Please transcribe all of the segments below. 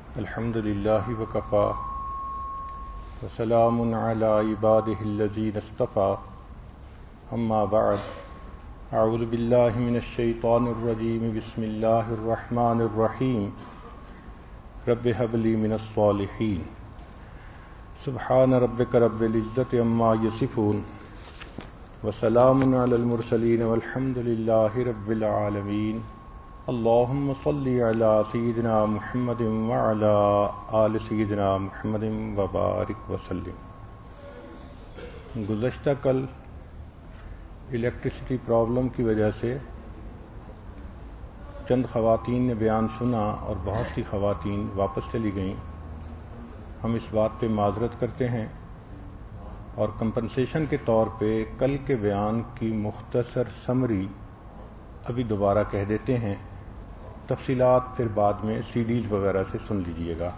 الحمد لله وكفى وسلام على عباده الذين اصطفى أما بعد أعوذ بالله من الشيطان الرجيم بسم الله الرحمن الرحيم رب هب لي من الصالحين سبحان ربك رب العزة عما يصفون وسلام على المرسلين والحمد لله رب العالمين اللهم صل على سيدنا محمد وعلى آل سيدنا محمد وبارک وسلم۔ گزشتہ کل الیکٹرسٹی پرابلم کی وجہ سے چند خواتین نے بیان سنا اور بہت سی خواتین واپس چلی گئیں۔ ہم اس بات پہ معذرت کرتے ہیں اور کمپنسیشن کے طور پہ کل کے بیان کی مختصر سمری ابھی دوبارہ کہہ دیتے ہیں، تفصیلات پھر بعد میں سی ڈیز وغیرہ سے سن لیجئے گا۔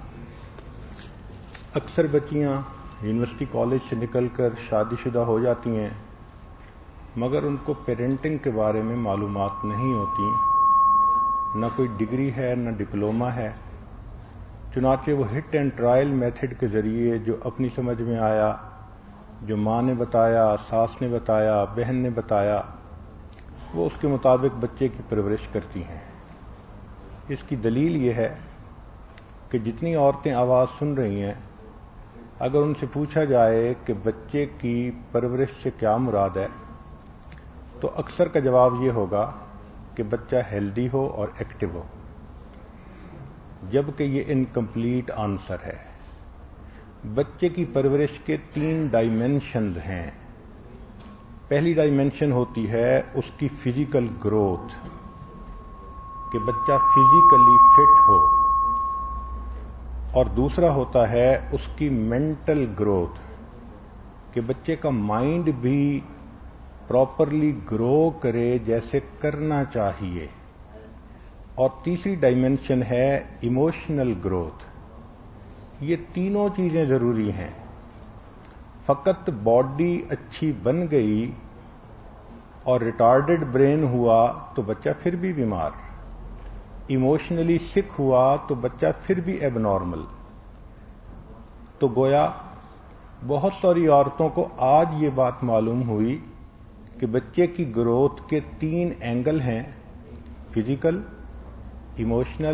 اکثر بچیاں یونیورسٹی کالج سے نکل کر شادی شدہ ہو جاتی ہیں مگر ان کو پیرنٹنگ کے بارے میں معلومات نہیں ہوتی، نہ کوئی ڈگری ہے نہ ڈپلومہ ہے، چنانچہ وہ ہٹ اینڈ ٹرائل میتھڈ کے ذریعے جو اپنی سمجھ میں آیا، جو ماں نے بتایا، ساس نے بتایا، بہن نے بتایا، وہ اس کے مطابق بچے کی پرورش کرتی ہیں۔ اس کی دلیل یہ ہے کہ جتنی عورتیں آواز سن رہی ہیں، اگر ان سے پوچھا جائے کہ بچے کی پرورش سے کیا مراد ہے تو اکثر کا جواب یہ ہوگا کہ بچہ ہیلدی ہو اور ایکٹیو ہو، جبکہ یہ انکمپلیٹ آنسر ہے۔ بچے کی پرورش کے 3 ڈائمینشنز ہیں۔ پہلی ڈائمینشن ہوتی ہے اس کی فزیکل گروتھ، کہ بچہ فزیکلی فٹ ہو، اور دوسرا ہوتا ہے اس کی مینٹل گروتھ، کہ بچے کا مائنڈ بھی پراپرلی گرو کرے جیسے کرنا چاہیے، اور تیسری ڈائمینشن ہے ایموشنل گروتھ۔ یہ تینوں چیزیں ضروری ہیں۔ فقط باڈی اچھی بن گئی اور ریٹارڈڈ برین ہوا تو بچہ پھر بھی بیمار، ایموشنلی سک ہوا تو بچہ پھر بھی ایب نارمل۔ تو گویا بہت ساری عورتوں کو آج یہ بات معلوم ہوئی کہ بچے کی گروتھ کے 3 اینگل ہیں، فزیکل، ایموشنل،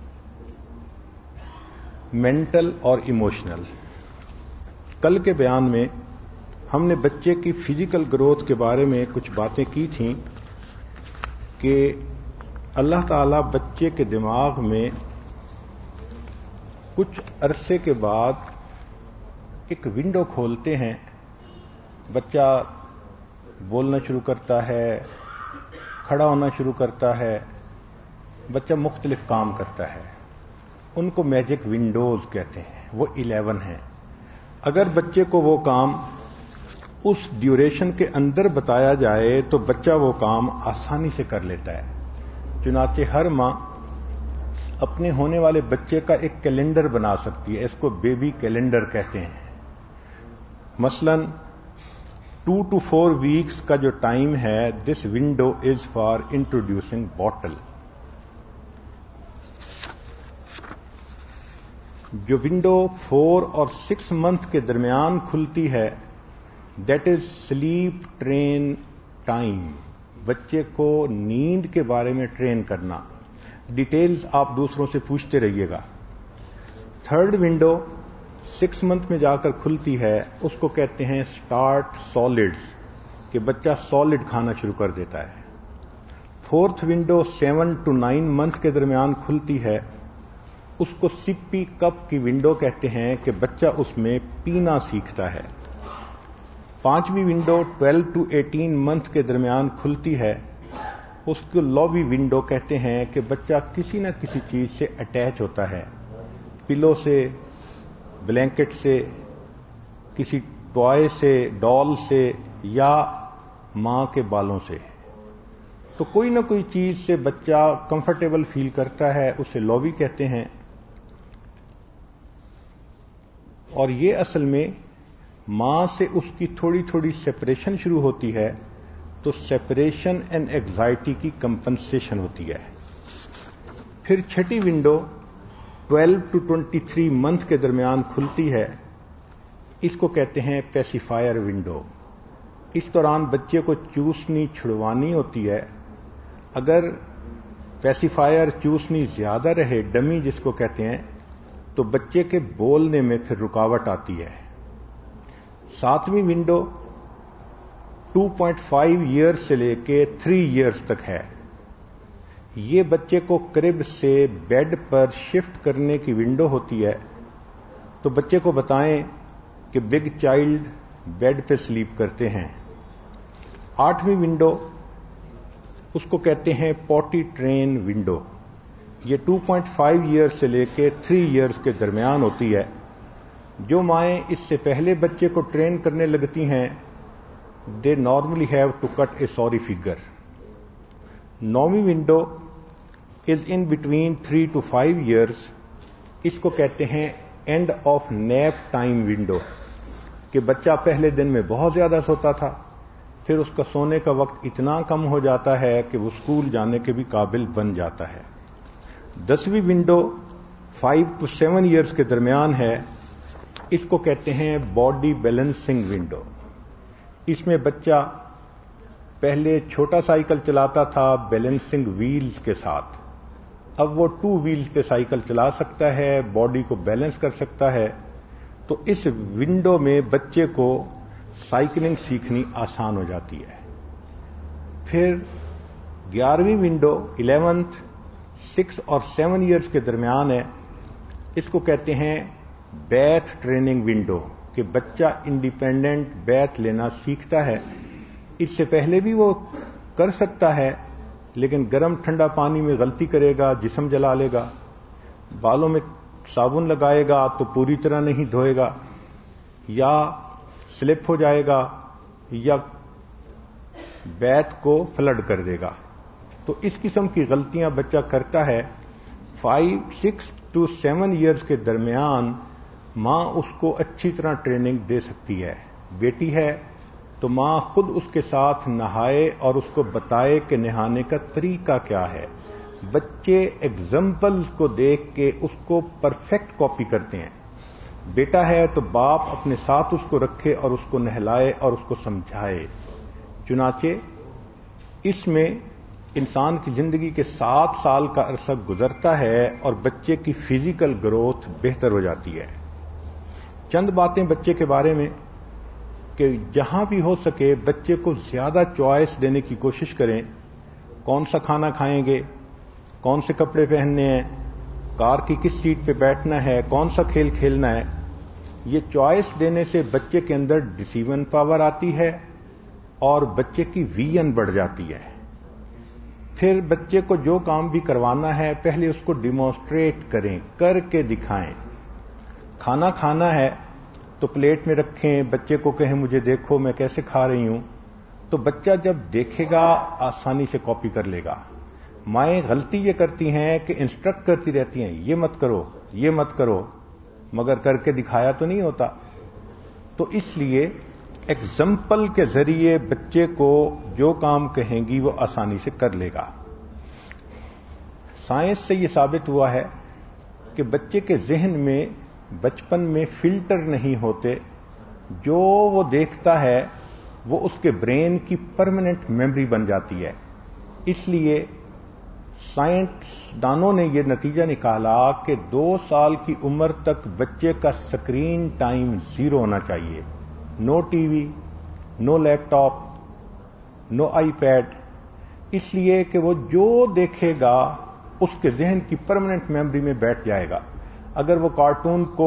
مینٹل اور ایموشنل۔ کل کے بیان میں ہم نے بچے کی فزیکل گروتھ کے بارے میں کچھ باتیں کی تھیں کہ اللہ تعالیٰ بچے کے دماغ میں کچھ عرصے کے بعد ایک ونڈو کھولتے ہیں، بچہ بولنا شروع کرتا ہے، کھڑا ہونا شروع کرتا ہے، بچہ مختلف کام کرتا ہے۔ ان کو میجک ونڈوز کہتے ہیں، وہ 11 ہیں۔ اگر بچے کو وہ کام اس ڈیوریشن کے اندر بتایا جائے تو بچہ وہ کام آسانی سے کر لیتا ہے۔ چنانچہ ہر ماں اپنے ہونے والے بچے کا ایک کیلنڈر بنا سکتی ہے، اس کو بیبی کیلنڈر کہتے ہیں۔ مثلا 2 to 4 weeks کا جو ٹائم ہے، this window is for introducing bottle. جو ونڈو 4 اور 6 month کے درمیان کھلتی ہے، that is sleep train time, بچے کو نیند کے بارے میں ٹرین کرنا۔ ڈیٹیلز آپ دوسروں سے پوچھتے رہیے گا۔ 3rd ونڈو 6 month میں جا کر کھلتی ہے، اس کو کہتے ہیں سٹارٹ سالڈز، کہ بچہ سالڈ کھانا شروع کر دیتا ہے۔ 4th ونڈو 7 to 9 month کے درمیان کھلتی ہے، اس کو سپی کپ کی ونڈو کہتے ہیں کہ بچہ اس میں پینا سیکھتا ہے۔ 5ویں ونڈو 12 to 18 month کے درمیان کھلتی ہے، اس کو لابی ونڈو کہتے ہیں کہ بچہ کسی نہ کسی چیز سے اٹیچ ہوتا ہے، پلو سے، بلینکٹ سے، کسی ٹوائے سے، ڈال سے، یا ماں کے بالوں سے۔ تو کوئی نہ کوئی چیز سے بچہ کمفرٹیبل فیل کرتا ہے، اسے لابی کہتے ہیں۔ اور یہ اصل میں ماں سے اس کی تھوڑی تھوڑی سیپریشن شروع ہوتی ہے، تو سیپریشن اینڈ ایگزائٹی کی کمپنسیشن ہوتی ہے۔ پھر 6ٹھی ونڈو 12 to 23 منتھ کے درمیان کھلتی ہے، اس کو کہتے ہیں پیسیفائر ونڈو۔ اس دوران بچے کو چوسنی چھڑوانی ہوتی ہے۔ اگر پیسیفائر چوسنی زیادہ رہے، ڈمی جس کو کہتے ہیں، تو بچے کے بولنے میں پھر رکاوٹ آتی ہے۔ 7ویں ونڈو 2.5 ایئرز سے لے کے 3 ایئرز تک ہے۔ یہ بچے کو کرب سے بیڈ پر شفٹ کرنے کی ونڈو ہوتی ہے، تو بچے کو بتائیں کہ بگ چائلڈ بیڈ پہ سلیپ کرتے ہیں۔ 8ویں ونڈو اس کو کہتے ہیں پوٹی ٹرین ونڈو۔ یہ 2.5 ایئرز سے لے کے 3 ایئرز کے درمیان ہوتی ہے۔ جو مائیں اس سے پہلے بچے کو ٹرین کرنے لگتی ہیں، they normally have to cut a sorry figure۔ 9ویں window is in between 3 to 5 years۔ اس کو کہتے ہیں end of nap time window, کہ بچہ پہلے دن میں بہت زیادہ سوتا تھا، پھر اس کا سونے کا وقت اتنا کم ہو جاتا ہے کہ وہ اسکول جانے کے بھی قابل بن جاتا ہے۔ 10ویں ونڈو 5 to 7 ایئرز کے درمیان ہے۔ اس کو کہتے ہیں باڈی بیلنسنگ ونڈو۔ اس میں بچہ پہلے چھوٹا سائیکل چلاتا تھا بیلنسنگ ویلز کے ساتھ، اب وہ 2 ویلز پہ سائیکل چلا سکتا ہے، باڈی کو بیلنس کر سکتا ہے۔ تو اس ونڈو میں بچے کو سائیکلنگ سیکھنی آسان ہو جاتی ہے۔ پھر 11ویں ونڈو 11th 6 اور 7 ایئرز کے درمیان ہے۔ اس کو کہتے ہیں بیتھ ٹریننگ ونڈو، کہ بچہ انڈیپینڈنٹ بیتھ لینا سیکھتا ہے۔ اس سے پہلے بھی وہ کر سکتا ہے، لیکن گرم ٹھنڈا پانی میں غلطی کرے گا، جسم جلا لے گا، بالوں میں صابن لگائے گا تو پوری طرح نہیں دھوئے گا، یا سلپ ہو جائے گا، یا بیت کو فلڈ کر دے گا۔ تو اس قسم کی غلطیاں بچہ کرتا ہے۔ 6 to 7 ایئرز کے درمیان ماں اس کو اچھی طرح ٹریننگ دے سکتی ہے۔ بیٹی ہے تو ماں خود اس کے ساتھ نہائے اور اس کو بتائے کہ نہانے کا طریقہ کیا ہے۔ بچے ایگزامپل کو دیکھ کے اس کو پرفیکٹ کاپی کرتے ہیں۔ بیٹا ہے تو باپ اپنے ساتھ اس کو رکھے اور اس کو نہلائے اور اس کو سمجھائے۔ چنانچہ اس میں انسان کی زندگی کے 7 سال کا عرصہ گزرتا ہے اور بچے کی فزیکل گروتھ بہتر ہو جاتی ہے۔ چند باتیں بچے کے بارے میں، کہ جہاں بھی ہو سکے بچے کو زیادہ چوائس دینے کی کوشش کریں۔ کون سا کھانا کھائیں گے، کون سے کپڑے پہننے ہیں، کار کی کس سیٹ پہ بیٹھنا ہے، کون سا کھیل کھیلنا ہے۔ یہ چوائس دینے سے بچے کے اندر ڈیسیژن پاور آتی ہے اور بچے کی ویژن بڑھ جاتی ہے۔ پھر بچے کو جو کام بھی کروانا ہے پہلے اس کو ڈیمونسٹریٹ کریں، کر کے دکھائیں۔ کھانا کھانا ہے تو پلیٹ میں رکھیں، بچے کو کہیں مجھے دیکھو میں کیسے کھا رہی ہوں، تو بچہ جب دیکھے گا آسانی سے کاپی کر لے گا۔ مائیں غلطی یہ کرتی ہیں کہ انسٹرکٹ کرتی رہتی ہیں، یہ مت کرو یہ مت کرو، مگر کر کے دکھایا تو نہیں ہوتا۔ تو اس لیے ایگزامپل کے ذریعے بچے کو جو کام کہیں گی وہ آسانی سے کر لے گا۔ سائنس سے یہ ثابت ہوا ہے کہ بچے کے ذہن میں بچپن میں فلٹر نہیں ہوتے، جو وہ دیکھتا ہے وہ اس کے برین کی پرماننٹ میموری بن جاتی ہے۔ اس لیے سائنسدانوں نے یہ نتیجہ نکالا کہ 2 سال کی عمر تک بچے کا سکرین ٹائم 0 ہونا چاہیے۔ No TV, no laptop, no iPad, اس لیے کہ وہ جو دیکھے گا اس کے ذہن کی پرماننٹ میموری میں بیٹھ جائے گا۔ اگر وہ کارٹون کو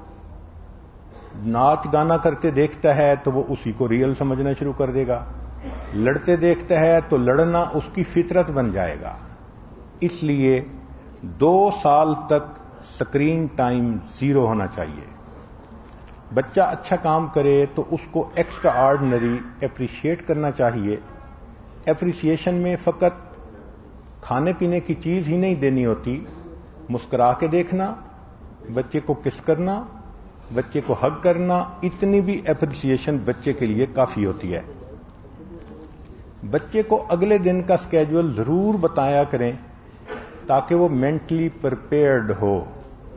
ناچ گانا کرتے دیکھتا ہے تو وہ اسی کو ریئل سمجھنا شروع کر دے گا، لڑتے دیکھتا ہے تو لڑنا اس کی فطرت بن جائے گا۔ اس لیے 2 سال تک سکرین ٹائم 0 ہونا چاہیے۔ بچہ اچھا کام کرے تو اس کو ایکسٹرا آرڈنری اپریشیٹ کرنا چاہیے۔ اپریسیشن میں فقط کھانے پینے کی چیز ہی نہیں دینی ہوتی، مسکرا کے دیکھنا، بچے کو کس کرنا، بچے کو ہگ کرنا، اتنی بھی اپریسیشن بچے کے لیے کافی ہوتی ہے۔ بچے کو اگلے دن کا سکیجول ضرور بتایا کریں تاکہ وہ مینٹلی پریپیئرڈ ہو۔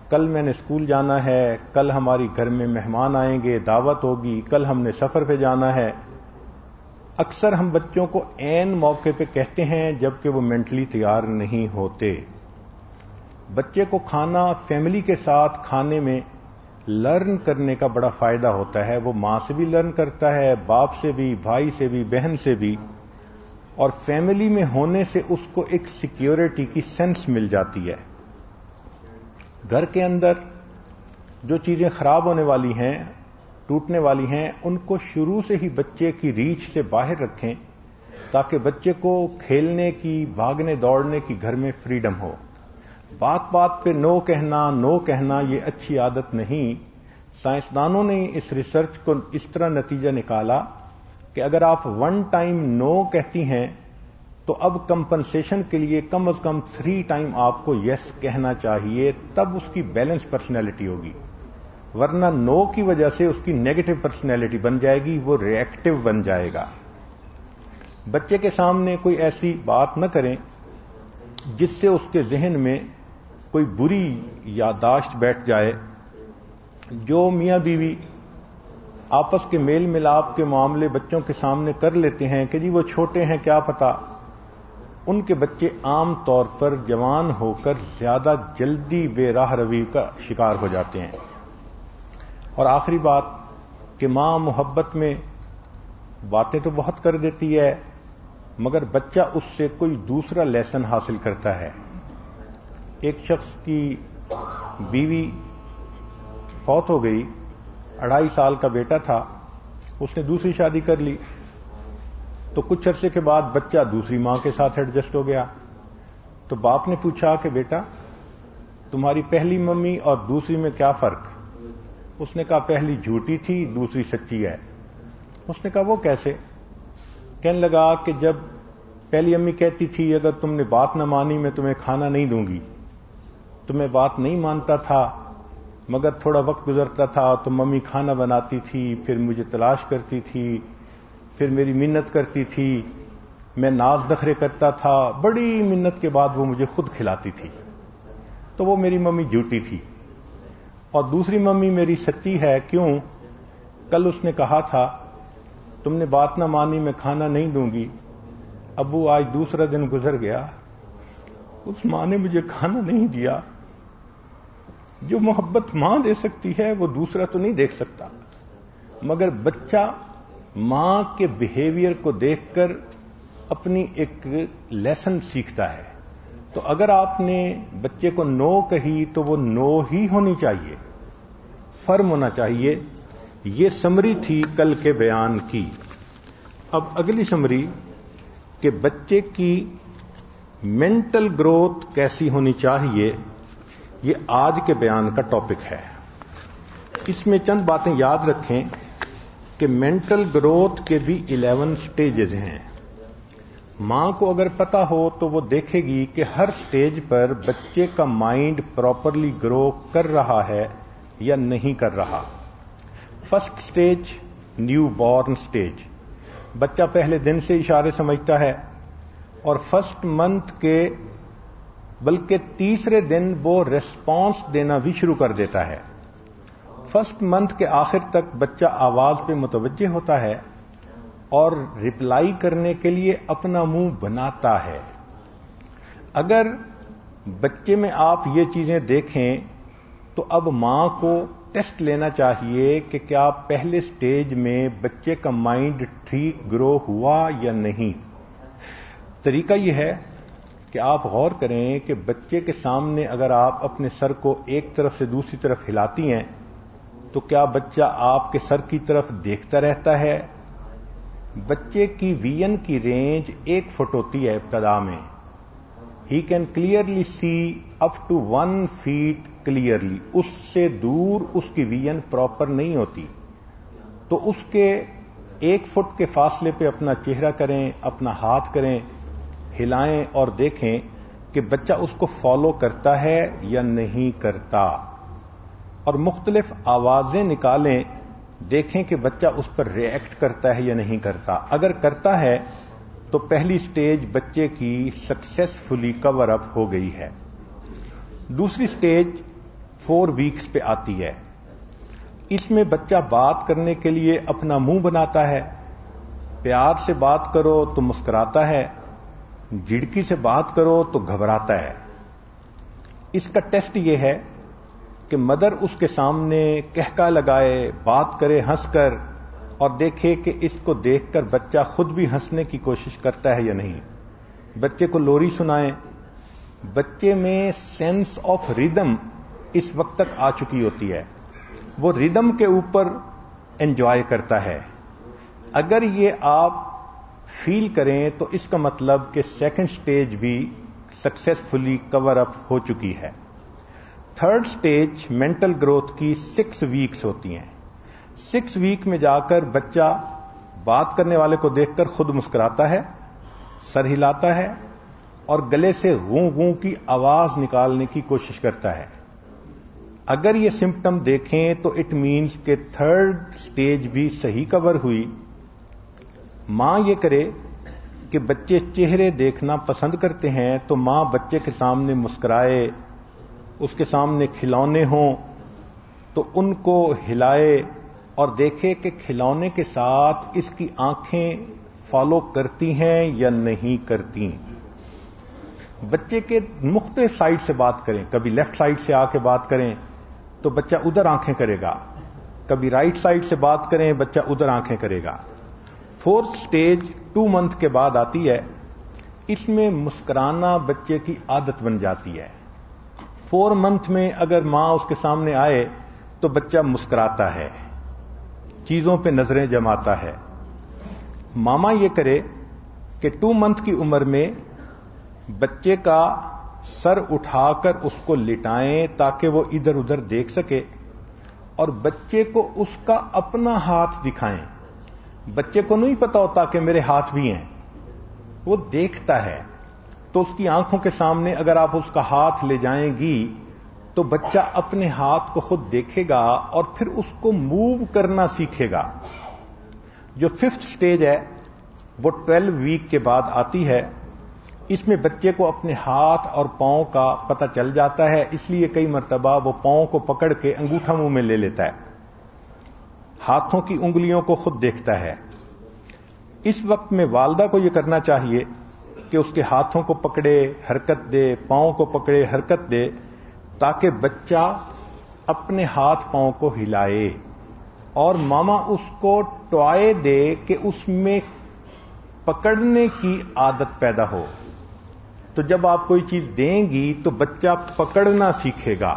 کل میں نے اسکول جانا ہے، کل ہماری گھر میں مہمان آئیں گے، دعوت ہوگی، کل ہم نے سفر پہ جانا ہے. اکثر ہم بچوں کو عین موقع پہ کہتے ہیں جبکہ وہ مینٹلی تیار نہیں ہوتے. بچے کو کھانا فیملی کے ساتھ کھانے میں لرن کرنے کا بڑا فائدہ ہوتا ہے. وہ ماں سے بھی لرن کرتا ہے، باپ سے بھی، بھائی سے بھی، بہن سے بھی، اور فیملی میں ہونے سے اس کو ایک سیکیورٹی کی سینس مل جاتی ہے. گھر کے اندر جو چیزیں خراب ہونے والی ہیں، ٹوٹنے والی ہیں، ان کو شروع سے ہی بچے کی ریچ سے باہر رکھیں تاکہ بچے کو کھیلنے کی، بھاگنے دوڑنے کی گھر میں فریڈم ہو. بات بات پہ نو کہنا یہ اچھی عادت نہیں. سائنسدانوں نے اس ریسرچ کو اس طرح نتیجہ نکالا کہ اگر آپ 1 ٹائم نو کہتی ہیں تو اب کمپنسیشن کے لیے کم از کم 3 ٹائم آپ کو یس کہنا چاہیے، تب اس کی بیلنس پرسنالٹی ہوگی. ورنہ نو کی وجہ سے اس کی نیگیٹو پرسنالٹی بن جائے گی، وہ ری ایکٹیو بن جائے گا. بچے کے سامنے کوئی ایسی بات نہ کریں جس سے اس کے ذہن میں کوئی بری یادداشت بیٹھ جائے. جو میاں بیوی آپس کے میل ملاپ کے معاملے بچوں کے سامنے کر لیتے ہیں کہ جی وہ چھوٹے ہیں کیا پتا، ان کے بچے عام طور پر جوان ہو کر زیادہ جلدی بے راہ روی کا شکار ہو جاتے ہیں. اور آخری بات کہ ماں محبت میں باتیں تو بہت کر دیتی ہے مگر بچہ اس سے کوئی دوسرا لیسن حاصل کرتا ہے. ایک شخص کی بیوی فوت ہو گئی، 2.5 سال کا بیٹا تھا، اس نے دوسری شادی کر لی. تو کچھ عرصے کے بعد بچہ دوسری ماں کے ساتھ ایڈجسٹ ہو گیا. تو باپ نے پوچھا کہ بیٹا تمہاری پہلی ممی اور دوسری میں کیا فرق؟ اس نے کہا پہلی جھوٹی تھی، دوسری سچی ہے. اس نے کہا وہ کیسے؟ کہنے لگا کہ جب پہلی امی کہتی تھی اگر تم نے بات نہ مانی میں تمہیں کھانا نہیں دوں گی، تو میں بات نہیں مانتا تھا، مگر تھوڑا وقت گزرتا تھا تو ممی کھانا بناتی تھی، پھر مجھے تلاش کرتی تھی، پھر میری منت کرتی تھی، میں ناز نخرے کرتا تھا، بڑی منت کے بعد وہ مجھے خود کھلاتی تھی. تو وہ میری ممی جھوٹی تھی. اور دوسری ممی میری سچی ہے. کیوں؟ کل اس نے کہا تھا تم نے بات نہ مانی میں کھانا نہیں دوں گی. ابو آج دوسرا دن گزر گیا، اس ماں نے مجھے کھانا نہیں دیا. جو محبت ماں دے سکتی ہے وہ دوسرا تو نہیں دیکھ سکتا. مگر بچہ ماں کے بیہیویئر کو دیکھ کر اپنی ایک لیسن سیکھتا ہے. تو اگر آپ نے بچے کو نو کہی تو وہ نو ہی ہونی چاہیے، فرم ہونا چاہیے. یہ سمری تھی کل کے بیان کی. اب اگلی سمری کہ بچے کی مینٹل گروتھ کیسی ہونی چاہیے، یہ آج کے بیان کا ٹاپک ہے. اس میں چند باتیں یاد رکھیں کہ مینٹل گروتھ کے بھی 11 سٹیجز ہیں. ماں کو اگر پتا ہو تو وہ دیکھے گی کہ ہر سٹیج پر بچے کا مائنڈ پراپرلی گرو کر رہا ہے یا نہیں کر رہا. First stage newborn stage, بچہ پہلے دن سے اشارے سمجھتا ہے اور فرسٹ منتھ کے بلکہ تیسرے دن وہ ریسپانس دینا بھی شروع کر دیتا ہے. فرسٹ منتھ کے آخر تک بچہ آواز پہ متوجہ ہوتا ہے اور رپلائی کرنے کے لیے اپنا منہ بناتا ہے. اگر بچے میں آپ یہ چیزیں دیکھیں تو اب ماں کو ٹیسٹ لینا چاہیے کہ کیا پہلے سٹیج میں بچے کا مائنڈ ٹھیک گرو ہوا یا نہیں. طریقہ یہ ہے کہ آپ غور کریں کہ بچے کے سامنے اگر آپ اپنے سر کو ایک طرف سے دوسری طرف ہلاتی ہیں تو کیا بچہ آپ کے سر کی طرف دیکھتا رہتا ہے؟ بچے کی ویژن کی رینج 1 فٹ ہوتی ہے ابتدا میں. He can clearly see up to 1 feet clearly. اس سے دور اس کی ویژن پراپر نہیں ہوتی. تو اس کے 1 فٹ کے فاصلے پہ اپنا چہرہ کریں، اپنا ہاتھ کریں، ہلائیں اور دیکھیں کہ بچہ اس کو فالو کرتا ہے یا نہیں کرتا. اور مختلف آوازیں نکالیں، دیکھیں کہ بچہ اس پر ری ایکٹ کرتا ہے یا نہیں کرتا. اگر کرتا ہے تو پہلی سٹیج بچے کی سکسیسفلی کور اپ ہو گئی ہے. دوسری سٹیج 4 ویکس پہ آتی ہے. اس میں بچہ بات کرنے کے لیے اپنا منہ بناتا ہے. پیار سے بات کرو تو مسکراتا ہے، جھڑکی سے بات کرو تو گھبراتا ہے. اس کا ٹیسٹ یہ ہے کہ مدر اس کے سامنے کہکا لگائے، بات کرے ہنس کر، اور دیکھے کہ اس کو دیکھ کر بچہ خود بھی ہنسنے کی کوشش کرتا ہے یا نہیں. بچے کو لوری سنائیں. بچے میں سینس آف ریدم اس وقت تک آ چکی ہوتی ہے، وہ ریدم کے اوپر انجوائے کرتا ہے. اگر یہ آپ فیل کریں تو اس کا مطلب کہ سیکنڈ سٹیج بھی سکسیسفلی کور اپ ہو چکی ہے. تھرڈ سٹیج مینٹل گروتھ کی 6 ویکس ہوتی ہیں. 6 ویک میں جا کر بچہ بات کرنے والے کو دیکھ کر خود مسکراتا ہے، سر ہلاتا ہے اور گلے سے غوں غوں کی آواز نکالنے کی کوشش کرتا ہے. اگر یہ سمپٹم دیکھیں تو اٹ مینز کہ تھرڈ سٹیج بھی صحیح کور ہوئی. ماں یہ کرے کہ بچے چہرے دیکھنا پسند کرتے ہیں تو ماں بچے کے سامنے مسکرائے، اس کے سامنے کھلونے ہوں تو ان کو ہلائے اور دیکھے کہ کھلونے کے ساتھ اس کی آنکھیں فالو کرتی ہیں یا نہیں کرتی. بچے کے مختلف سائڈ سے بات کریں. کبھی لیفٹ سائڈ سے آ کے بات کریں تو بچہ ادھر آنکھیں کرے گا، کبھی رائٹ سائڈ سے بات کریں بچہ ادھر آنکھیں کرے گا. 4th سٹیج 2 منتھ کے بعد آتی ہے. اس میں مسکرانا بچے کی عادت بن جاتی ہے. 4 منتھ میں اگر ماں اس کے سامنے آئے تو بچہ مسکراتا ہے، چیزوں پہ نظریں جماتا ہے. ماما یہ کرے کہ 2 منتھ کی عمر میں بچے کا سر اٹھا کر اس کو لٹائیں تاکہ وہ ادھر ادھر دیکھ سکے، اور بچے کو اس کا اپنا ہاتھ دکھائیں. بچے کو نہیں پتا ہوتا کہ میرے ہاتھ بھی ہیں، وہ دیکھتا ہے. تو اس کی آنکھوں کے سامنے اگر آپ اس کا ہاتھ لے جائیں گی تو بچہ اپنے ہاتھ کو خود دیکھے گا اور پھر اس کو موو کرنا سیکھے گا. جو 5th سٹیج ہے وہ 12 ویک کے بعد آتی ہے. اس میں بچے کو اپنے ہاتھ اور پاؤں کا پتہ چل جاتا ہے، اس لیے کئی مرتبہ وہ پاؤں کو پکڑ کے انگوٹھا منہ میں لے لیتا ہے، ہاتھوں کی انگلیوں کو خود دیکھتا ہے. اس وقت میں والدہ کو یہ کرنا چاہیے کہ اس کے ہاتھوں کو پکڑے حرکت دے، پاؤں کو پکڑے حرکت دے، تاکہ بچہ اپنے ہاتھ پاؤں کو ہلائے، اور ماما اس کو ٹوائے دے کہ اس میں پکڑنے کی عادت پیدا ہو. تو جب آپ کوئی چیز دیں گی تو بچہ پکڑنا سیکھے گا.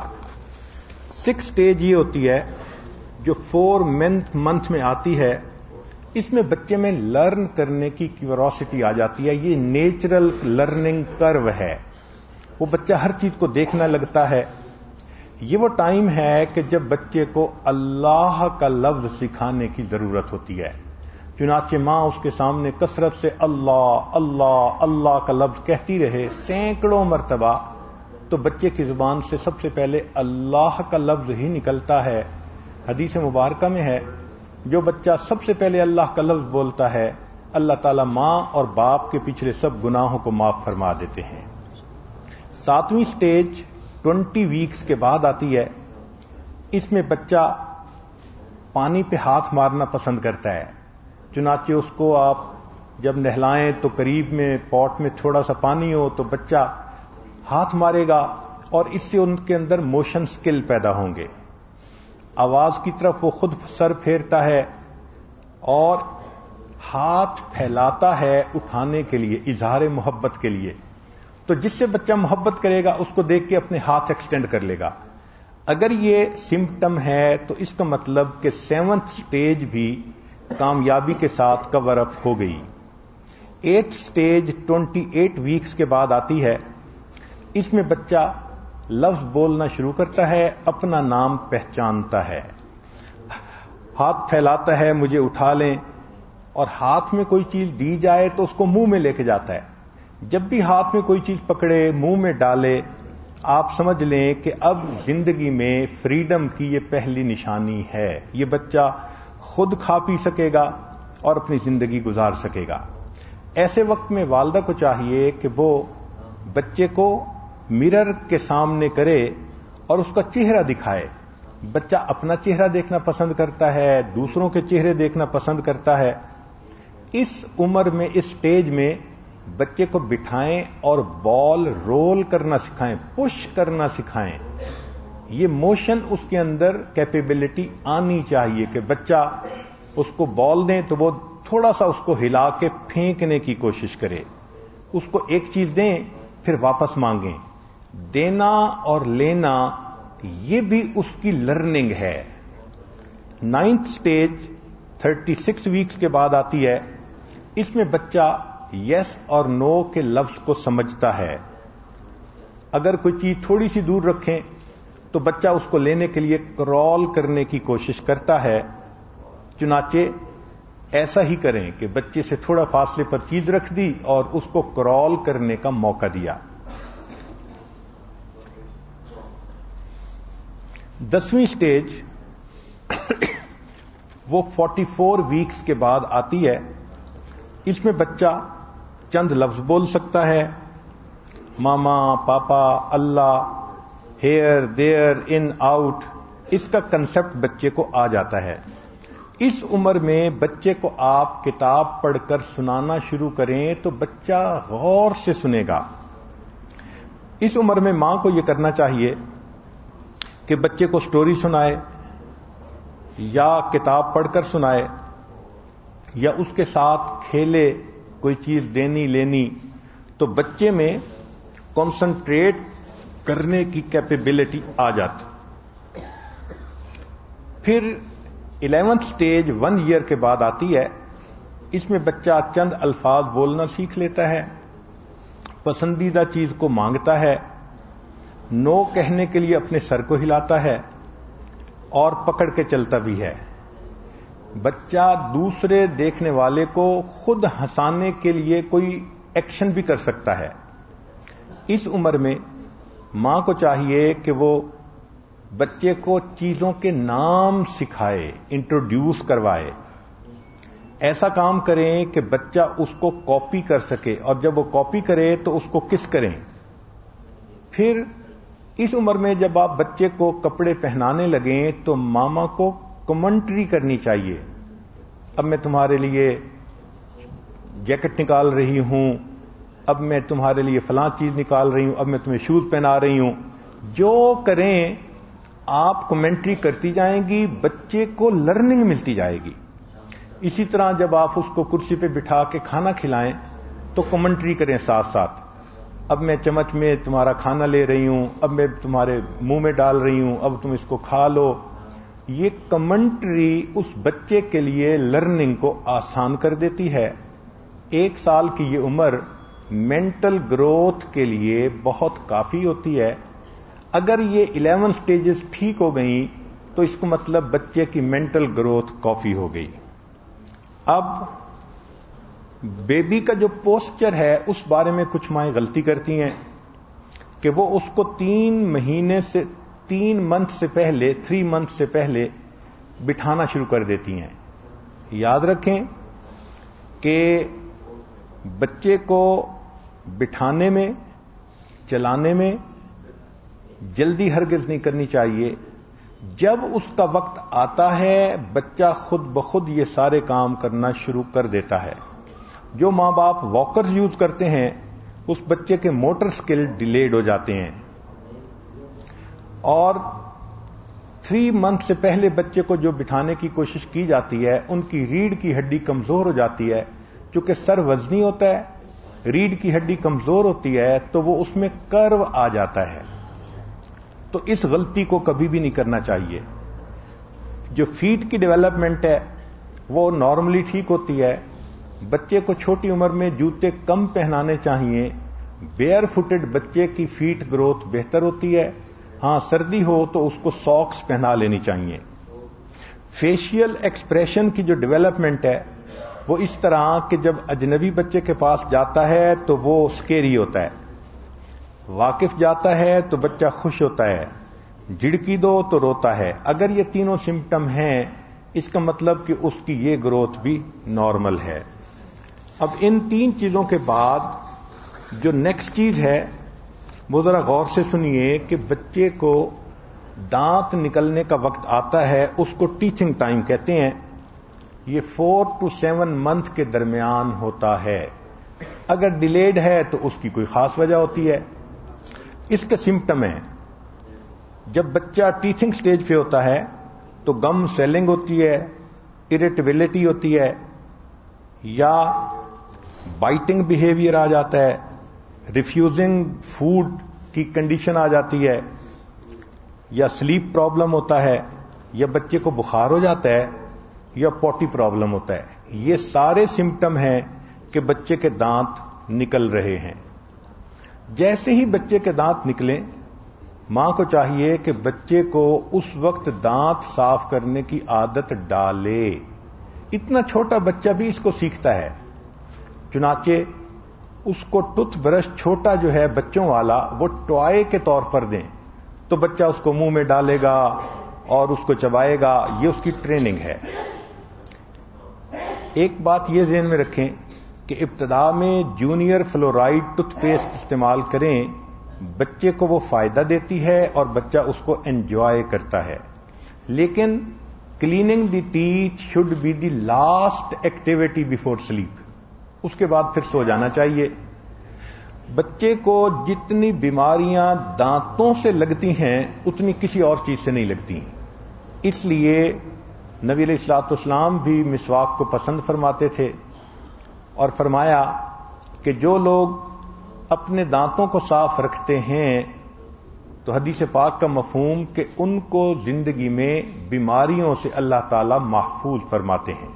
6 سٹیج یہ ہوتی ہے جو 4 منتھ میں آتی ہے. اس میں بچے میں لرن کرنے کی کیوروسٹی آ جاتی ہے. یہ نیچرل لرننگ کرو ہے، وہ بچہ ہر چیز کو دیکھنا لگتا ہے. یہ وہ ٹائم ہے کہ جب بچے کو اللہ کا لفظ سکھانے کی ضرورت ہوتی ہے. چنانچہ ماں اس کے سامنے کثرت سے اللہ اللہ اللہ کا لفظ کہتی رہے سینکڑوں مرتبہ، تو بچے کی زبان سے سب سے پہلے اللہ کا لفظ ہی نکلتا ہے. حدیث مبارکہ میں ہے جو بچہ سب سے پہلے اللہ کا لفظ بولتا ہے اللہ تعالیٰ ماں اور باپ کے پچھلے سب گناہوں کو معاف فرما دیتے ہیں. 7ویں سٹیج 20 ویکس کے بعد آتی ہے. اس میں بچہ پانی پہ ہاتھ مارنا پسند کرتا ہے. چنانچہ اس کو آپ جب نہلائیں تو قریب میں پاٹ میں تھوڑا سا پانی ہو تو بچہ ہاتھ مارے گا، اور اس سے ان کے اندر موشن سکل پیدا ہوں گے. آواز کی طرف وہ خود سر پھیرتا ہے اور ہاتھ پھیلاتا ہے اٹھانے کے لیے، اظہار محبت کے لیے. تو جس سے بچہ محبت کرے گا اس کو دیکھ کے اپنے ہاتھ ایکسٹینڈ کر لے گا. اگر یہ سمپٹم ہے تو اس کا مطلب کہ 7th سٹیج بھی کامیابی کے ساتھ کور اپ ہو گئی. 8th سٹیج 28 ویکس کے بعد آتی ہے. اس میں بچہ لفظ بولنا شروع کرتا ہے، اپنا نام پہچانتا ہے، ہاتھ پھیلاتا ہے مجھے اٹھا لیں، اور ہاتھ میں کوئی چیز دی جائے تو اس کو منہ میں لے کے جاتا ہے. جب بھی ہاتھ میں کوئی چیز پکڑے منہ میں ڈالے، آپ سمجھ لیں کہ اب زندگی میں فریڈم کی یہ پہلی نشانی ہے. یہ بچہ خود کھا پی سکے گا اور اپنی زندگی گزار سکے گا. ایسے وقت میں والدہ کو چاہیے کہ وہ بچے کو مرر کے سامنے کرے اور اس کا چہرہ دکھائے. بچہ اپنا چہرہ دیکھنا پسند کرتا ہے, دوسروں کے چہرے دیکھنا پسند کرتا ہے. اس عمر میں, اس سٹیج میں بچے کو بٹھائیں اور بال رول کرنا سکھائیں, پش کرنا سکھائیں. یہ موشن اس کے اندر کیپیبلٹی آنی چاہیے کہ بچہ اس کو بال دیں تو وہ تھوڑا سا اس کو ہلا کے پھینکنے کی کوشش کرے. اس کو ایک چیز دیں پھر واپس مانگیں. دینا اور لینا یہ بھی اس کی لرننگ ہے. 9th سٹیج 36 ویکس کے بعد آتی ہے. اس میں بچہ یس اور نو کے لفظ کو سمجھتا ہے. اگر کوئی چیز تھوڑی سی دور رکھیں تو بچہ اس کو لینے کے لیے کرال کرنے کی کوشش کرتا ہے. چنانچہ ایسا ہی کریں کہ بچے سے تھوڑا فاصلے پر چیز رکھ دی اور اس کو کرال کرنے کا موقع دیا. 10ویں سٹیج وہ 44 ویکس کے بعد آتی ہے. اس میں بچہ چند لفظ بول سکتا ہے. ماما, پاپا, اللہ, ہیئر, دیر, ان, آؤٹ, اس کا کنسپٹ بچے کو آ جاتا ہے. اس عمر میں بچے کو آپ کتاب پڑھ کر سنانا شروع کریں تو بچہ غور سے سنے گا. اس عمر میں ماں کو یہ کرنا چاہیے کہ بچے کو سٹوری سنائے یا کتاب پڑھ کر سنائے یا اس کے ساتھ کھیلے, کوئی چیز دینی لینی, تو بچے میں کنسنٹریٹ کرنے کی کیپیبلٹی آ جاتی. پھر 11th سٹیج 1 ایئر کے بعد آتی ہے. اس میں بچہ چند الفاظ بولنا سیکھ لیتا ہے, پسندیدہ چیز کو مانگتا ہے, نو کہنے کے لیے اپنے سر کو ہلاتا ہے اور پکڑ کے چلتا بھی ہے. بچہ دوسرے دیکھنے والے کو خود ہنسانے کے لیے کوئی ایکشن بھی کر سکتا ہے. اس عمر میں ماں کو چاہیے کہ وہ بچے کو چیزوں کے نام سکھائے, انٹروڈیوس کروائے. ایسا کام کریں کہ بچہ اس کو کاپی کر سکے, اور جب وہ کاپی کرے تو اس کو کس کریں. پھر اس عمر میں جب آپ بچے کو کپڑے پہنانے لگیں تو ماما کو کمنٹری کرنی چاہیے. اب میں تمہارے لیے جیکٹ نکال رہی ہوں, اب میں تمہارے لیے فلاں چیز نکال رہی ہوں, اب میں تمہیں شوز پہنا رہی ہوں. جو کریں آپ کمنٹری کرتی جائیں گی, بچے کو لرننگ ملتی جائے گی. اسی طرح جب آپ اس کو کرسی پہ بٹھا کے کھانا کھلائیں تو کمنٹری کریں ساتھ ساتھ. اب میں چمچ میں تمہارا کھانا لے رہی ہوں, اب میں تمہارے منہ میں ڈال رہی ہوں, اب تم اس کو کھا لو. یہ کمنٹری اس بچے کے لیے لرننگ کو آسان کر دیتی ہے. 1 سال کی یہ عمر مینٹل گروتھ کے لیے بہت کافی ہوتی ہے. اگر یہ 11 سٹیجز ٹھیک ہو گئیں تو اس کو مطلب بچے کی مینٹل گروتھ کافی ہو گئی. اب بیبی کا جو پوسچر ہے اس بارے میں کچھ مائیں غلطی کرتی ہیں کہ وہ اس کو 3 منتھ سے پہلے 3 منتھ سے پہلے بٹھانا شروع کر دیتی ہیں. یاد رکھیں کہ بچے کو بٹھانے میں, چلانے میں جلدی ہرگز نہیں کرنی چاہیے. جب اس کا وقت آتا ہے بچہ خود بخود یہ سارے کام کرنا شروع کر دیتا ہے. جو ماں باپ واکرز یوز کرتے ہیں اس بچے کے موٹر سکل ڈیلیڈ ہو جاتے ہیں, اور 3 منتھ سے پہلے بچے کو جو بٹھانے کی کوشش کی جاتی ہے ان کی ریڑھ کی ہڈی کمزور ہو جاتی ہے. چونکہ سر وزنی ہوتا ہے, ریڑھ کی ہڈی کمزور ہوتی ہے تو وہ اس میں کرو آ جاتا ہے. تو اس غلطی کو کبھی بھی نہیں کرنا چاہیے. جو فیٹ کی ڈیولپمنٹ ہے وہ نارملی ٹھیک ہوتی ہے. بچے کو چھوٹی عمر میں جوتے کم پہنانے چاہیے. بیئر فٹڈ بچے کی فیٹ گروتھ بہتر ہوتی ہے. ہاں سردی ہو تو اس کو ساکس پہنا لینی چاہیے. فیشیل ایکسپریشن کی جو ڈیولپمنٹ ہے وہ اس طرح کہ جب اجنبی بچے کے پاس جاتا ہے تو وہ سکیری ہوتا ہے, واقف جاتا ہے تو بچہ خوش ہوتا ہے, جھڑکی دو تو روتا ہے. اگر یہ تینوں سمپٹم ہیں اس کا مطلب کہ اس کی یہ گروتھ بھی نارمل ہے. اب ان 3 چیزوں کے بعد جو نیکسٹ چیز ہے وہ ذرا غور سے سنیے کہ بچے کو دانت نکلنے کا وقت آتا ہے اس کو ٹیتھنگ ٹائم کہتے ہیں. یہ 4 to 7 month کے درمیان ہوتا ہے. اگر ڈیلیڈ ہے تو اس کی کوئی خاص وجہ ہوتی ہے. اس کے سمپٹم ہیں. جب بچہ ٹیتھنگ سٹیج پہ ہوتا ہے تو گم سیلنگ ہوتی ہے, اریٹیبلٹی ہوتی ہے, یا بائٹنگ بیہیویئر آ جاتا ہے, ریفیوزنگ فوڈ کی کنڈیشن آ جاتی ہے, یا سلیپ پرابلم ہوتا ہے, یا بچے کو بخار ہو جاتا ہے, یا پوٹی پرابلم ہوتا ہے. یہ سارے سمپٹم ہیں کہ بچے کے دانت نکل رہے ہیں. جیسے ہی بچے کے دانت نکلیں, ماں کو چاہیے کہ بچے کو اس وقت دانت صاف کرنے کی عادت ڈالے. اتنا چھوٹا بچہ بھی اس کو سیکھتا ہے. چنانچہ اس کو ٹوتھ برش چھوٹا جو ہے بچوں والا وہ ٹوائے کے طور پر دیں تو بچہ اس کو منہ میں ڈالے گا اور اس کو چبائے گا. یہ اس کی ٹریننگ ہے. ایک بات یہ ذہن میں رکھیں کہ ابتدا میں جونیئر فلورائڈ ٹوتھ پیسٹ استعمال کریں. بچے کو وہ فائدہ دیتی ہے اور بچہ اس کو انجوائے کرتا ہے. لیکن cleaning the teeth should be the last activity before sleep. اس کے بعد پھر سو جانا چاہیے. بچے کو جتنی بیماریاں دانتوں سے لگتی ہیں اتنی کسی اور چیز سے نہیں لگتی. اس لیے نبی علیہ الصلوۃ والسلام بھی مسواک کو پسند فرماتے تھے اور فرمایا کہ جو لوگ اپنے دانتوں کو صاف رکھتے ہیں تو حدیث پاک کا مفہوم کہ ان کو زندگی میں بیماریوں سے اللہ تعالی محفوظ فرماتے ہیں.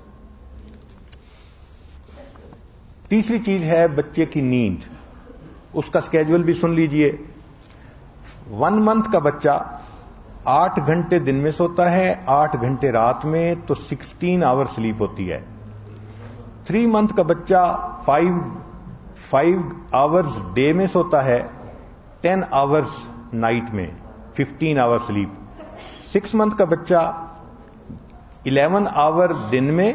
تیسری چیز ہے بچے کی نیند. اس کا اسکیجول بھی سن لیجئے. 1 month کا بچہ 8 گھنٹے دن میں سوتا ہے, 8 گھنٹے رات میں, تو 16 آور سلیپ ہوتی ہے. 3 month کا بچہ 5 آورز ڈے میں سوتا ہے, 10 آورز نائٹ میں, 15 آور سلیپ. 6 month کا بچہ 11 آور دن میں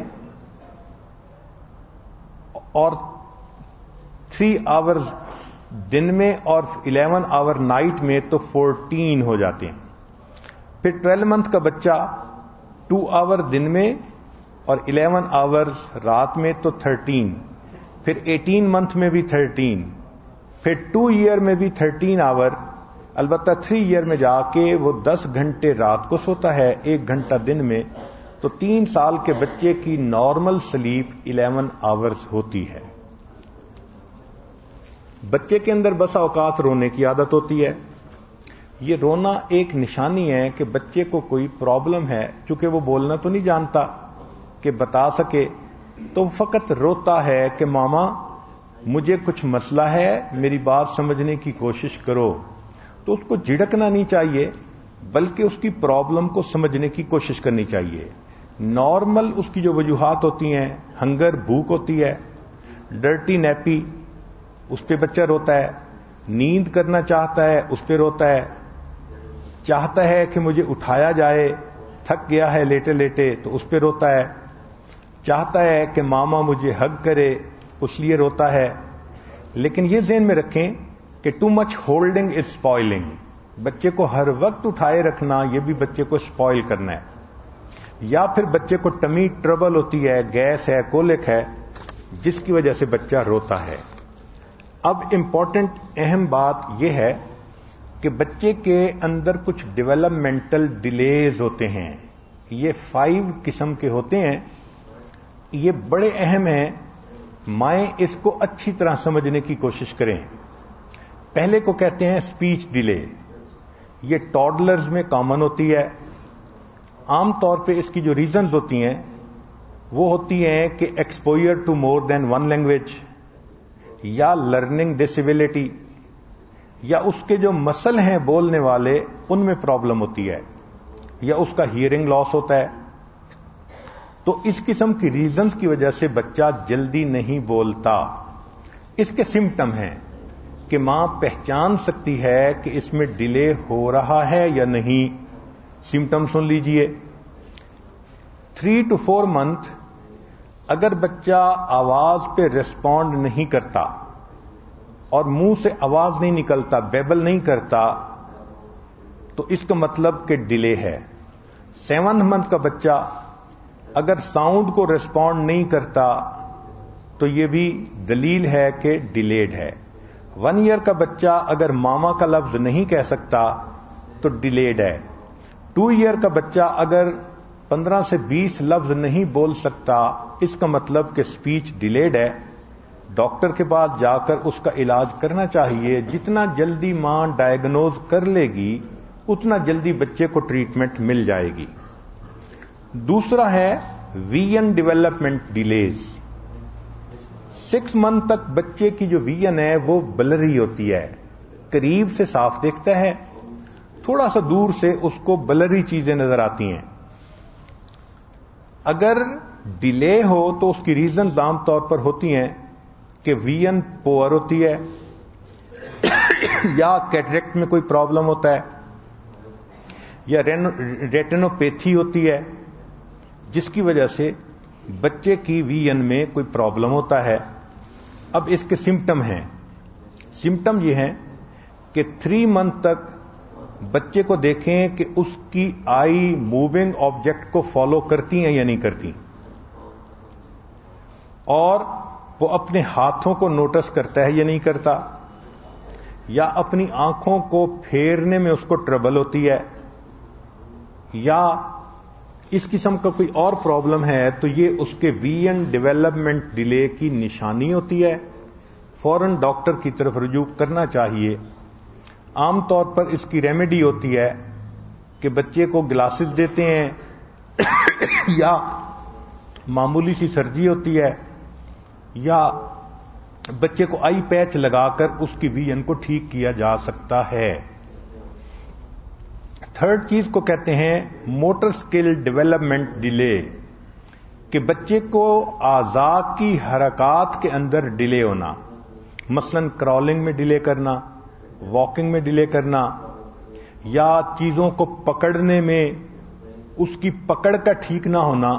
اور 3 آور دن میں اور 11 آور نائٹ میں, تو 14 ہو جاتے ہیں. پھر 12 month کا بچہ 2 آور دن میں اور 11 آور رات میں, تو 13. پھر 18 month میں بھی 13. پھر 2 year میں بھی 13 آور. البتہ 3 year میں جا کے وہ 10 گھنٹے رات کو سوتا ہے, 1 گھنٹہ دن میں, تو 3 سال کے بچے کی نارمل سلیپ 11 آورز ہوتی ہے. بچے کے اندر بسا اوقات رونے کی عادت ہوتی ہے. یہ رونا ایک نشانی ہے کہ بچے کو کوئی پرابلم ہے. چونکہ وہ بولنا تو نہیں جانتا کہ بتا سکے, تو فقط روتا ہے کہ ماما مجھے کچھ مسئلہ ہے, میری بات سمجھنے کی کوشش کرو. تو اس کو جھڑکنا نہیں چاہیے بلکہ اس کی پرابلم کو سمجھنے کی کوشش کرنی چاہیے. نارمل اس کی جو وجوہات ہوتی ہیں, ہنگر بھوک ہوتی ہے, ڈرٹی نیپی اس پہ بچہ روتا ہے, نیند کرنا چاہتا ہے اس پہ روتا ہے, چاہتا ہے کہ مجھے اٹھایا جائے, تھک گیا ہے لیٹے لیٹے تو اس پہ روتا ہے, چاہتا ہے کہ ماما مجھے ہگ کرے اس لیے روتا ہے. لیکن یہ ذہن میں رکھیں کہ too much holding is spoiling. بچے کو ہر وقت اٹھائے رکھنا یہ بھی بچے کو اسپوائل کرنا ہے. یا پھر بچے کو ٹمی ٹربل ہوتی ہے, گیس ہے, کولک ہے, جس کی وجہ سے بچہ روتا ہے. اب امپورٹنٹ اہم بات یہ ہے کہ بچے کے اندر کچھ ڈیولپمنٹل ڈیلیز ہوتے ہیں. یہ 5 قسم کے ہوتے ہیں. یہ بڑے اہم ہیں, مائیں اس کو اچھی طرح سمجھنے کی کوشش کریں. پہلے کو کہتے ہیں اسپیچ ڈیلے. یہ ٹاڈلرز میں کامن ہوتی ہے. عام طور پہ اس کی جو ریزنز ہوتی ہیں وہ ہوتی ہیں کہ exposure to more than 1 language, یا لرننگ ڈسیبلٹی, یا اس کے جو مسل ہیں بولنے والے ان میں پرابلم ہوتی ہے, یا اس کا ہیئرنگ لاس ہوتا ہے. تو اس قسم کی ریزنز کی وجہ سے بچہ جلدی نہیں بولتا. اس کے سمپٹم ہیں کہ ماں پہچان سکتی ہے کہ اس میں ڈیلے ہو رہا ہے یا نہیں. سمپٹم سن لیجئے. 3 to 4 month اگر بچہ آواز پہ ریسپونڈ نہیں کرتا اور منہ سے آواز نہیں نکلتا, بیبل نہیں کرتا, تو تو اس کا مطلب کہ ڈیلے ہے. 7 منتھ کا بچہ اگر ساؤنڈ کو ریسپونڈ نہیں کرتا تو یہ بھی دلیل ہے کہ ڈیلیڈ ہے. 1 ایئر کا بچہ اگر ماما کا لفظ نہیں کہہ سکتا تو ڈیلیڈ ہے. 2 ایئر کا بچہ اگر 15 سے 20 لفظ نہیں بول سکتا اس کا مطلب کہ سپیچ ڈیلیڈ ہے. ڈاکٹر کے پاس جا کر اس کا علاج کرنا چاہیے. جتنا جلدی ماں ڈائگنوز کر لے گی اتنا جلدی بچے کو ٹریٹمنٹ مل جائے گی. دوسرا ہے ویژن ڈیولپمنٹ ڈیلیز. 6 منتھ تک بچے کی جو ویژن ہے وہ بلری ہوتی ہے. قریب سے صاف دیکھتا ہے, تھوڑا سا دور سے اس کو بلری چیزیں نظر آتی ہیں. اگر ڈیلے ہو تو اس کی ریزنز عام طور پر ہوتی ہیں کہ ویژن پور ہوتی ہے یا کیٹریکٹ میں کوئی پرابلم ہوتا ہے یا ریٹینوپیتھی ہوتی ہے جس کی وجہ سے بچے کی ویژن میں کوئی پرابلم ہوتا ہے. اب اس کے سمٹم ہیں. سمٹم یہ ہیں کہ 3 منتھ تک بچے کو دیکھیں کہ اس کی آئی موونگ آبجیکٹ کو فالو کرتی ہیں یا نہیں کرتی, اور وہ اپنے ہاتھوں کو نوٹس کرتا ہے یا نہیں کرتا, یا اپنی آنکھوں کو پھیرنے میں اس کو ٹربل ہوتی ہے, یا اس قسم کا کوئی اور پرابلم ہے تو یہ اس کے ویژن ڈیولپمنٹ ڈیلے کی نشانی ہوتی ہے. فوراً ڈاکٹر کی طرف رجوع کرنا چاہیے. عام طور پر اس کی ریمیڈی ہوتی ہے کہ بچے کو گلاسز دیتے ہیں یا معمولی سی سرجری ہوتی ہے یا بچے کو آئی پیچ لگا کر اس کی ویژن کو ٹھیک کیا جا سکتا ہے. 3rd چیز کو کہتے ہیں موٹر سکل ڈیولپمنٹ ڈیلے, کہ بچے کو اعضاء کی حرکات کے اندر ڈیلے ہونا, مثلا کرالنگ میں ڈیلے کرنا, واکنگ میں ڈیلے کرنا, یا چیزوں کو پکڑنے میں اس کی پکڑ کا ٹھیک نہ ہونا.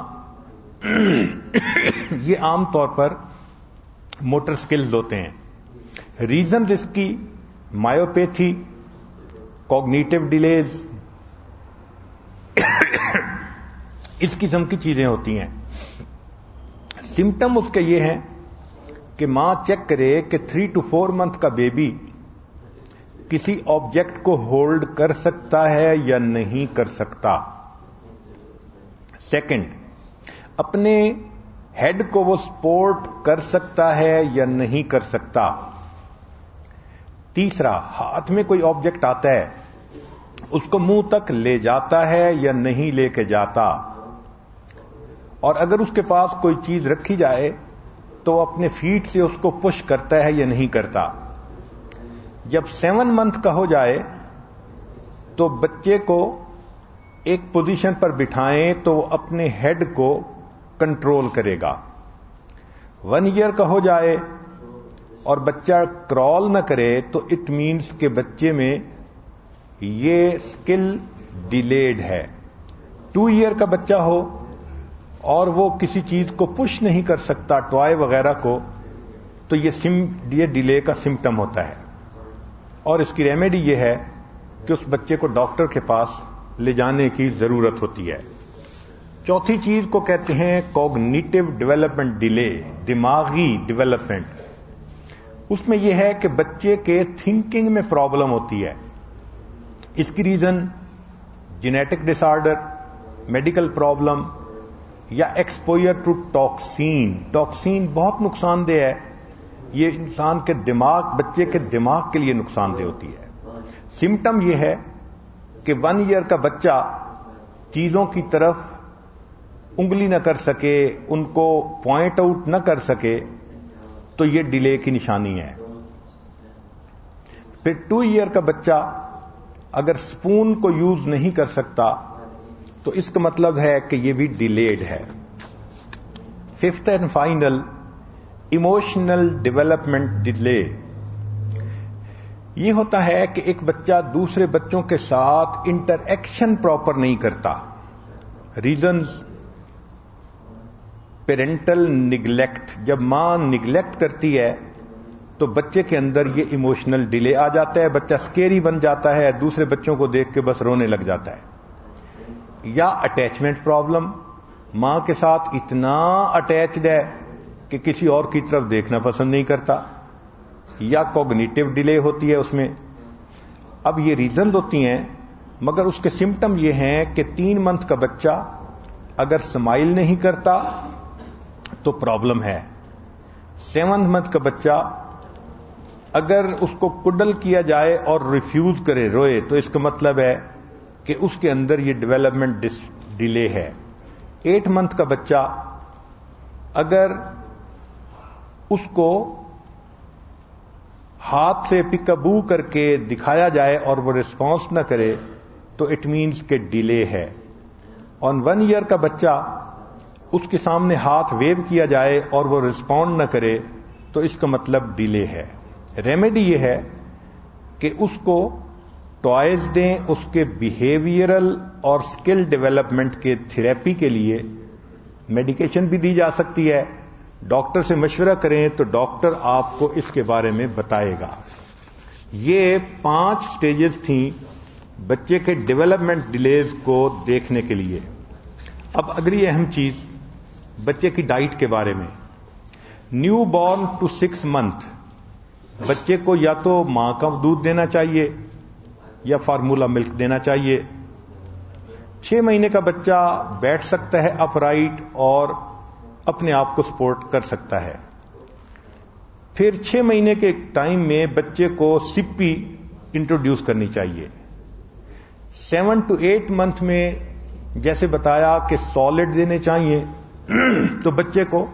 یہ عام طور پر موٹر سکلز ہوتے ہیں. ریزنز اس کی مایوپیتھی, کوگنیٹو ڈیلیز, اس قسم کی چیزیں ہوتی ہیں. سمٹم اس کے یہ ہیں کہ ماں چیک کرے کہ 3 to 4 منتھ کا بیبی کسی آبجیکٹ کو ہولڈ کر سکتا ہے یا نہیں کر سکتا. سیکنڈ, اپنے ہیڈ کو وہ سپورٹ کر سکتا ہے یا نہیں کر سکتا. تیسرا, ہاتھ میں کوئی آبجیکٹ آتا ہے اس کو منہ تک لے جاتا ہے یا نہیں لے کے جاتا, اور اگر اس کے پاس کوئی چیز رکھی جائے تو اپنے فیٹ سے اس کو پش کرتا ہے یا نہیں کرتا. جب 7 منتھ کا ہو جائے تو بچے کو ایک پوزیشن پر بٹھائیں تو وہ اپنے ہیڈ کو کنٹرول کرے گا. 1 ایئر کا ہو جائے اور بچہ کرال نہ کرے تو اٹ مینس کہ بچے میں یہ اسکل ڈیلیڈ ہے. 2 ایئر کا بچہ ہو اور وہ کسی چیز کو پش نہیں کر سکتا, ٹوائے وغیرہ کو, تو یہ ڈیلے کا سمٹم ہوتا ہے, اور اس کی ریمیڈی یہ ہے کہ اس بچے کو ڈاکٹر کے پاس لے جانے کی ضرورت ہوتی ہے. چوتھی چیز کو کہتے ہیں کوگنیٹو ڈیولپمنٹ ڈیلے, دماغی ڈیولپمنٹ. اس میں یہ ہے کہ بچے کے تھنکنگ میں پرابلم ہوتی ہے. اس کی reason genetic disorder, medical problem, یا ایکسپوئر ٹو ٹاکسین. ٹاکسین بہت نقصان دہ ہے, یہ انسان کے دماغ, بچے کے دماغ کے لیے نقصان دہ ہوتی ہے. سمٹم یہ ہے کہ 1 ایئر کا بچہ چیزوں کی طرف انگلی نہ کر سکے, ان کو پوائنٹ آؤٹ نہ کر سکے, تو یہ ڈیلے کی نشانی ہے. پھر 2 ایئر کا بچہ اگر سپون کو یوز نہیں کر سکتا تو اس کا مطلب ہے کہ یہ بھی ڈیلیڈ ہے. 5th and final, emotional development delay. یہ ہوتا ہے کہ ایک بچہ دوسرے بچوں کے ساتھ انٹر-ایکشن پراپر نہیں کرتا. Reasons parental neglect. جب ماں نگلیکٹ کرتی ہے تو بچے کے اندر یہ ایموشنل ڈیلے آ جاتا ہے, بچہ سکیری بن جاتا ہے, دوسرے بچوں کو دیکھ کے بس رونے لگ جاتا ہے. یا اٹیچمنٹ پرابلم, ماں کے ساتھ اتنا اٹیچڈ ہے کہ کسی اور کی طرف دیکھنا پسند نہیں کرتا. یا کوگنیٹو ڈیلے ہوتی ہے اس میں. اب یہ ریزنز ہوتی ہیں, مگر اس کے سمٹم یہ ہیں کہ 3 منتھ کا بچہ اگر سمائل نہیں کرتا تو پرابلم ہے. 7 منتھ کا بچہ اگر اس کو کڈل کیا جائے اور ریفیوز کرے, روئے, تو اس کا مطلب ہے کہ اس کے اندر یہ ڈیولپمنٹ ڈیلے ہے. 8 منتھ کا بچہ اگر اس کو ہاتھ سے پکابو کر کے دکھایا جائے اور وہ ریسپانس نہ کرے تو اٹ مینس کہ ڈیلے ہے. آن 1 ایئر کا بچہ اس کے سامنے ہاتھ ویو کیا جائے اور وہ ریسپونڈ نہ کرے تو اس کا مطلب ڈیلے ہے. ریمیڈی یہ ہے کہ اس کو ٹوائز دیں, اس کے بیہیویئرل اور سکل ڈیولپمنٹ کے تھراپی کے لیے میڈیکیشن بھی دی جا سکتی ہے. ڈاکٹر سے مشورہ کریں تو ڈاکٹر آپ کو اس کے بارے میں بتائے گا. یہ 5 سٹیجز تھیں بچے کے ڈیولپمنٹ ڈیلیز کو دیکھنے کے لیے. اب اگلی اہم چیز بچے کی ڈائٹ کے بارے میں. نیو بورن ٹو 6 منتھ بچے کو یا تو ماں کا دودھ دینا چاہیے یا فارمولا ملک دینا چاہیے. 6 مہینے کا بچہ بیٹھ سکتا ہے اپ رائٹ اور اپنے آپ کو سپورٹ کر سکتا ہے. پھر 6 مہینے کے ٹائم میں بچے کو سپی انٹروڈیوس کرنی چاہیے. 7 to 8 منتھ میں جیسے بتایا کہ سالڈ دینے چاہیے, تو بچے کو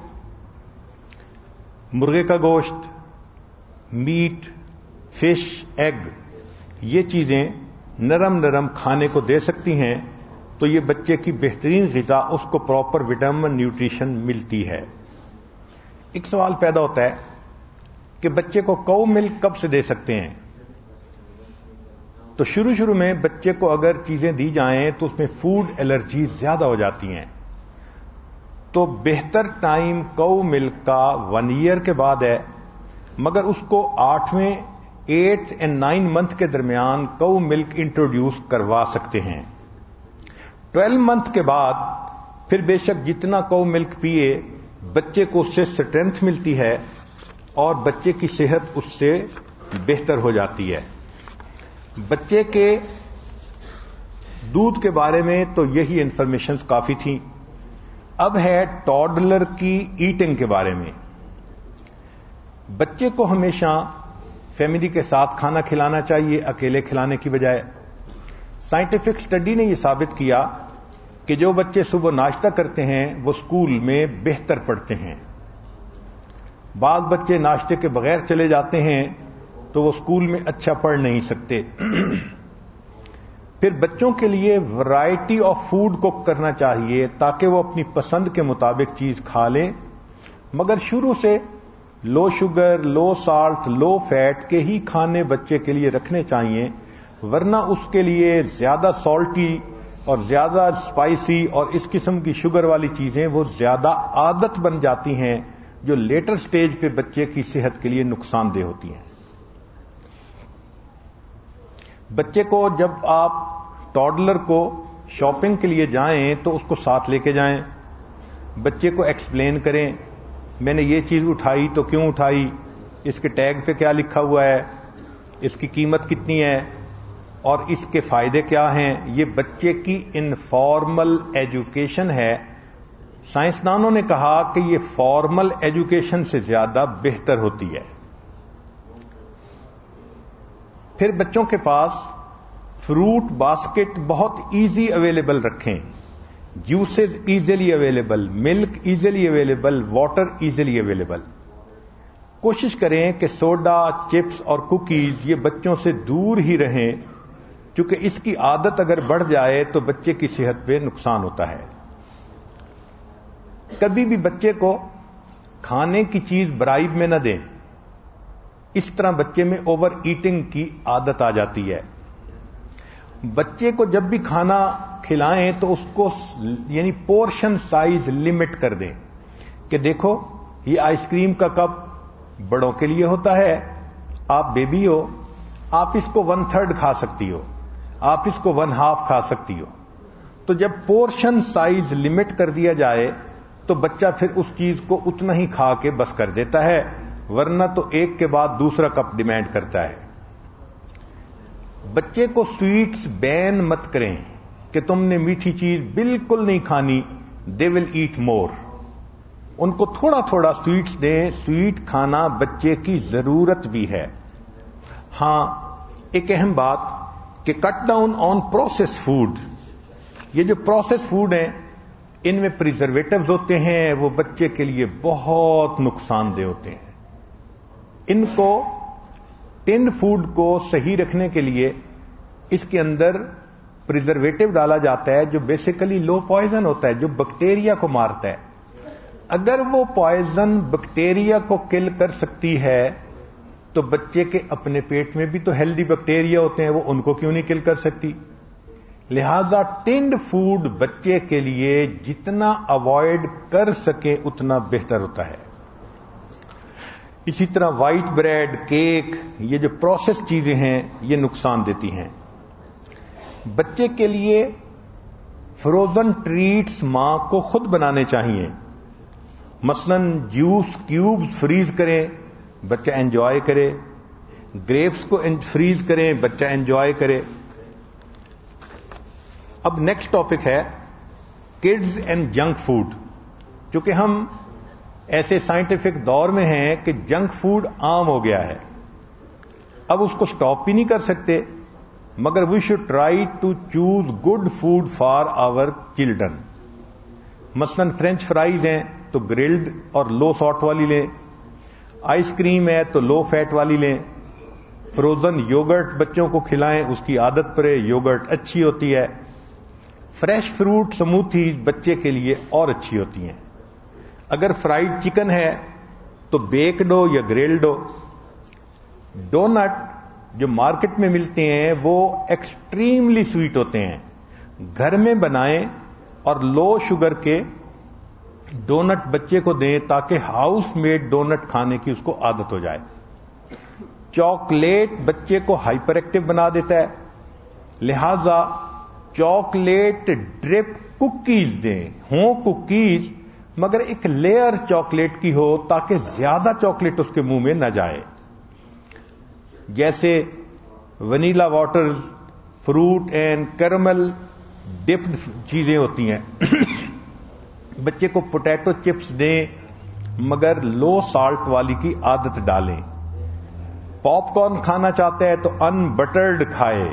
مرغے کا گوشت, میٹ, فش, ایگ, یہ چیزیں نرم نرم کھانے کو دے سکتی ہیں. تو یہ بچے کی بہترین غذا, اس کو پراپر وٹامن نیوٹریشن ملتی ہے. ایک سوال پیدا ہوتا ہے کہ بچے کو کو ملک کب سے دے سکتے ہیں. تو شروع میں بچے کو اگر چیزیں دی جائیں تو اس میں فوڈ الرجی زیادہ ہو جاتی ہیں. تو بہتر ٹائم کو ملک کا 1 ایئر کے بعد ہے, مگر اس کو 8ویں 8 and 9 منتھ کے درمیان کو ملک انٹروڈیوس کروا سکتے ہیں. 12 منتھ کے بعد پھر بے شک جتنا کو ملک پیے بچے کو اس سے اسٹرینتھ ملتی ہے اور بچے کی صحت اس سے بہتر ہو جاتی ہے. بچے کے دودھ کے بارے میں تو یہی انفارمیشنز کافی تھیں. اب ہے ٹوڈلر کی ایٹنگ کے بارے میں. بچے کو ہمیشہ فیملی کے ساتھ کھانا کھلانا چاہیے اکیلے کھلانے کی بجائے. سائنٹیفک اسٹڈی نے یہ ثابت کیا کہ جو بچے صبح ناشتہ کرتے ہیں وہ اسکول میں بہتر پڑھتے ہیں. بعض بچے ناشتے کے بغیر چلے جاتے ہیں تو وہ اسکول میں اچھا پڑھ نہیں سکتے. پھر بچوں کے لیے ورائٹی آف فوڈ کوک کرنا چاہیے تاکہ وہ اپنی پسند کے مطابق چیز کھا لیں, مگر شروع سے low sugar, low salt, low fat کے ہی کھانے بچے کے لیے رکھنے چاہیے, ورنہ اس کے لیے زیادہ سالٹی اور زیادہ اسپائسی اور اس قسم کی شوگر والی چیزیں وہ زیادہ عادت بن جاتی ہیں جو لیٹر سٹیج پہ بچے کی صحت کے لیے نقصان دہ ہوتی ہیں. بچے کو جب آپ ٹوڈلر کو شاپنگ کے لیے جائیں تو اس کو ساتھ لے کے جائیں. بچے کو ایکسپلین کریں میں نے یہ چیز اٹھائی تو کیوں اٹھائی, اس کے ٹیگ پہ کیا لکھا ہوا ہے, اس کی قیمت کتنی ہے اور اس کے فائدے کیا ہیں. یہ بچے کی انفارمل ایجوکیشن ہے. سائنسدانوں نے کہا کہ یہ فارمل ایجوکیشن سے زیادہ بہتر ہوتی ہے. پھر بچوں کے پاس فروٹ باسکٹ بہت ایزی اویلیبل رکھیں, juices easily available, milk easily available, water easily available. کوشش کریں کہ سوڈا, چپس اور کوکیز یہ بچوں سے دور ہی رہیں, کیونکہ اس کی عادت اگر بڑھ جائے تو بچے کی صحت پہ نقصان ہوتا ہے. کبھی بھی بچے کو کھانے کی چیز برائب میں نہ دیں, اس طرح بچے میں اوور ایٹنگ کی عادت آ جاتی ہے. بچے کو جب بھی کھانا کھلائیں تو اس کو یعنی پورشن سائز لمٹ کر دیں کہ دیکھو یہ آئس کریم کا کپ بڑوں کے لیے ہوتا ہے، آپ بیبی ہو، آپ اس کو 1/3 کھا سکتی ہو، آپ اس کو 1/2 کھا سکتی ہو. تو جب پورشن سائز لمٹ کر دیا جائے تو بچہ پھر اس چیز کو اتنا ہی کھا کے بس کر دیتا ہے، ورنہ تو ایک کے بعد دوسرا کپ ڈیمانڈ کرتا ہے. بچے کو سویٹس بین مت کریں کہ تم نے میٹھی چیز بالکل نہیں کھانی، دے ول ایٹ مور. ان کو تھوڑا تھوڑا سویٹس دیں، سویٹ کھانا بچے کی ضرورت بھی ہے. ہاں ایک اہم بات کہ cut down on process food. یہ جو پروسیس فوڈ ہیں ان میں پریزرویٹوز ہوتے ہیں، وہ بچے کے لیے بہت نقصان دہ ہوتے ہیں. ان کو ٹن فوڈ کو صحیح رکھنے کے لیے اس کے اندر پریزرویٹو ڈالا جاتا ہے جو بیسیکلی لو پوائزن ہوتا ہے، جو بیکٹیریا کو مارتا ہے. اگر وہ پوائزن بیکٹیریا کو کل کر سکتی ہے تو بچے کے اپنے پیٹ میں بھی تو ہیلدی بیکٹیریا ہوتے ہیں، وہ ان کو کیوں نہیں کل کر سکتی؟ لہذا ٹنڈ فوڈ بچے کے لیے جتنا اوائڈ کر سکے اتنا بہتر ہوتا ہے. اسی طرح وائٹ بریڈ، کیک، یہ جو پروسیس چیزیں ہیں یہ نقصان دیتی ہیں. بچے کے لیے فروزن ٹریٹس ماں کو خود بنانے چاہیے. مثلا جوس کیوبز فریز کریں، بچہ انجوائے کرے. گریپس کو فریز کریں، بچہ انجوائے کرے. اب نیکسٹ ٹاپک ہے کڈز اینڈ جنک فوڈ. کیونکہ ہم ایسے سائنٹیفک دور میں ہیں کہ جنک فوڈ عام ہو گیا ہے، اب اس کو سٹاپ بھی نہیں کر سکتے، مگر we should try to choose good food for our children. مثلا فرینچ فرائیز ہیں تو گرلڈ اور لو سالٹ والی لیں، آئس کریم ہے تو لو فیٹ والی لیں. فروزن یوگرٹ بچوں کو کھلائیں، اس کی عادت پڑے، یوگرٹ اچھی ہوتی ہے. فریش فروٹ سموتھیز بچے کے لیے اور اچھی ہوتی ہیں. اگر فرائیڈ چکن ہے تو بیکڈ ہو یا گرلڈ ہو. ڈونٹ جو مارکیٹ میں ملتے ہیں وہ ایکسٹریملی سویٹ ہوتے ہیں. گھر میں بنائیں اور لو شوگر کے ڈونٹ بچے کو دیں تاکہ ہاؤس میڈ ڈونٹ کھانے کی اس کو عادت ہو جائے. چاکلیٹ بچے کو ہائپر ایکٹیو بنا دیتا ہے، لہذا چاکلیٹ ڈرپ کوکیز دیں. ہوں کوکیز مگر ایک لیئر چاکلیٹ کی ہو تاکہ زیادہ چاکلیٹ اس کے منہ میں نہ جائے. جیسے vanilla water, fruit and caramel dipped چیزیں ہوتی ہیں. بچے کو پوٹیٹو چپس دیں مگر لو سالٹ والی کی عادت ڈالیں. پاپ کارن کھانا چاہتا ہے تو ان بٹرڈ کھائے.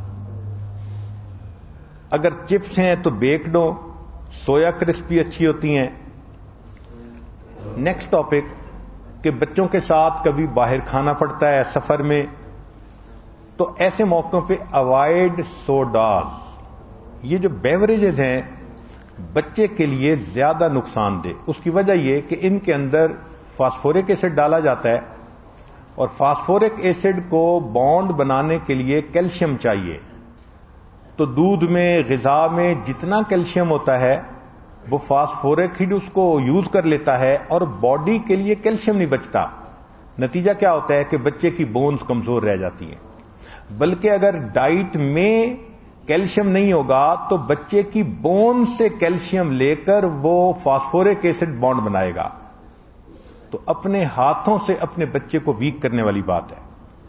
اگر چپس ہیں تو بیکڈ ہو، سویا کرسپی اچھی ہوتی ہیں. نیکسٹ ٹاپک کہ بچوں کے ساتھ کبھی باہر کھانا پڑتا ہے سفر میں، تو ایسے موقعوں پہ اوائڈ سوڈاز. یہ جو بیوریجز ہیں بچے کے لیے زیادہ نقصان دہ. اس کی وجہ یہ کہ ان کے اندر فاسفورک ایسڈ ڈالا جاتا ہے، اور فاسفورک ایسڈ کو بانڈ بنانے کے لیے کیلشیم چاہیے. تو دودھ میں، غذا میں جتنا کیلشیم ہوتا ہے وہ فاسفورک ہی اس کو یوز کر لیتا ہے اور باڈی کے لیے کیلشیم نہیں بچتا. نتیجہ کیا ہوتا ہے کہ بچے کی بونز کمزور رہ جاتی ہیں. بلکہ اگر ڈائٹ میں کیلشیم نہیں ہوگا تو بچے کی بون سے کیلشیم لے کر وہ فاسفورک ایسڈ بانڈ بنائے گا. تو اپنے ہاتھوں سے اپنے بچے کو ویک کرنے والی بات ہے.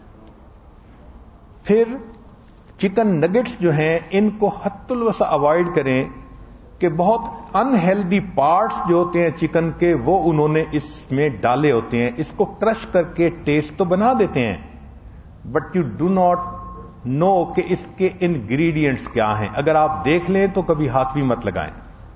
پھر چکن نگٹس جو ہیں ان کو حد الوسع اوائڈ کریں کہ بہت انہیلدی پارٹس جو ہوتے ہیں چکن کے وہ انہوں نے اس میں ڈالے ہوتے ہیں. اس کو کرش کر کے ٹیسٹ تو بنا دیتے ہیں but you do not know کہ اس کے انگریڈینٹس کیا ہیں. اگر آپ دیکھ لیں تو کبھی ہاتھ بھی مت لگائیں.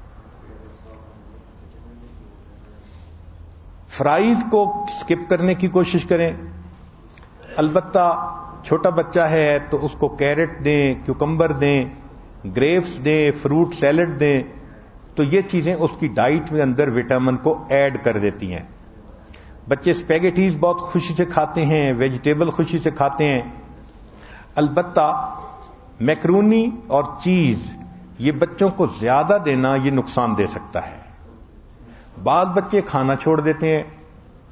فرائیز کو سکپ کرنے کی کوشش کریں. البتہ چھوٹا بچہ ہے تو اس کو کیرٹ دیں، کیوکمبر دیں، گریپس دیں، فروٹ سیلڈ دیں، تو یہ چیزیں اس کی ڈائٹ میں اندر وٹامن کو ایڈ کر دیتی ہیں. بچے اسپیگیٹیز بہت خوشی سے کھاتے ہیں، ویجیٹیبل خوشی سے کھاتے ہیں. البتہ میکرونی اور چیز یہ بچوں کو زیادہ دینا یہ نقصان دے سکتا ہے. بعض بچے کھانا چھوڑ دیتے ہیں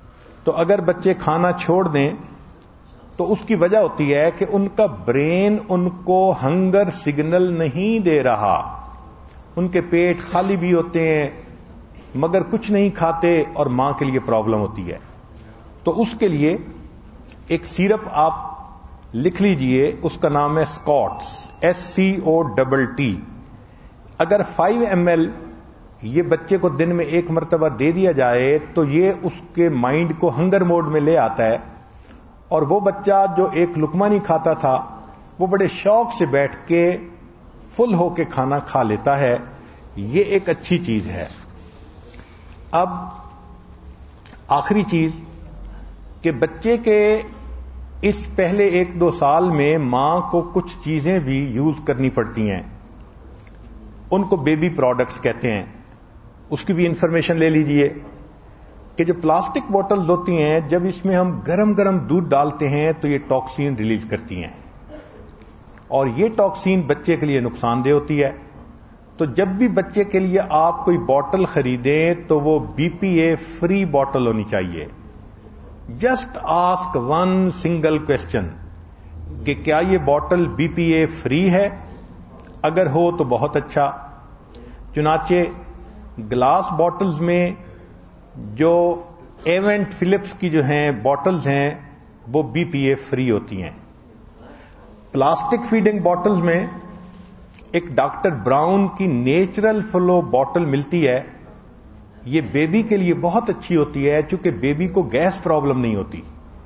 تو اگر بچے کھانا چھوڑ دیں تو اس کی وجہ ہوتی ہے کہ ان کا برین ان کو ہنگر سگنل نہیں دے رہا. ان کے پیٹ خالی بھی ہوتے ہیں مگر کچھ نہیں کھاتے اور ماں کے لیے پرابلم ہوتی ہے. تو اس کے لیے ایک سیرپ آپ لکھ لیجئے, اس کا نام ہے سکاٹس, SCOTT. اگر 5 ml یہ بچے کو دن میں 1 مرتبہ دے دیا جائے تو یہ اس کے مائنڈ کو ہنگر موڈ میں لے آتا ہے, اور وہ بچہ جو 1 لقمہ نہیں کھاتا تھا وہ بڑے شوق سے بیٹھ کے فل ہو کے کھانا کھا لیتا ہے. یہ ایک اچھی چیز ہے. اب آخری چیز کہ بچے کے اس پہلے 1-2 سال میں ماں کو کچھ چیزیں بھی یوز کرنی پڑتی ہیں, ان کو بیبی پروڈکٹس کہتے ہیں. اس کی بھی انفارمیشن لے لیجئے کہ جو پلاسٹک بوٹلز ہوتی ہیں جب اس میں ہم گرم گرم دودھ ڈالتے ہیں تو یہ ٹاکسین ریلیز کرتی ہیں, اور یہ ٹاکسین بچے کے لیے نقصان دہ ہوتی ہے. تو جب بھی بچے کے لیے آپ کوئی بوٹل خریدیں تو وہ BPA فری بوٹل ہونی چاہیے. جسٹ آسک 1 سنگل کوشچن کہ کیا یہ بوٹل BPA فری ہے؟ اگر ہو تو بہت اچھا. چنانچہ گلاس بوٹلز میں جو ایونٹ فلپس کی جو ہیں بوٹلز ہیں وہ BPA فری ہوتی ہیں. پلاسٹک فیڈنگ بوٹلز میں ایک ڈاکٹر براؤن کی نیچرل فلو بوٹل ملتی ہے. یہ بیبی کے لیے بہت اچھی ہوتی ہے چونکہ بیبی کو گیس پرابلم نہیں ہوتی.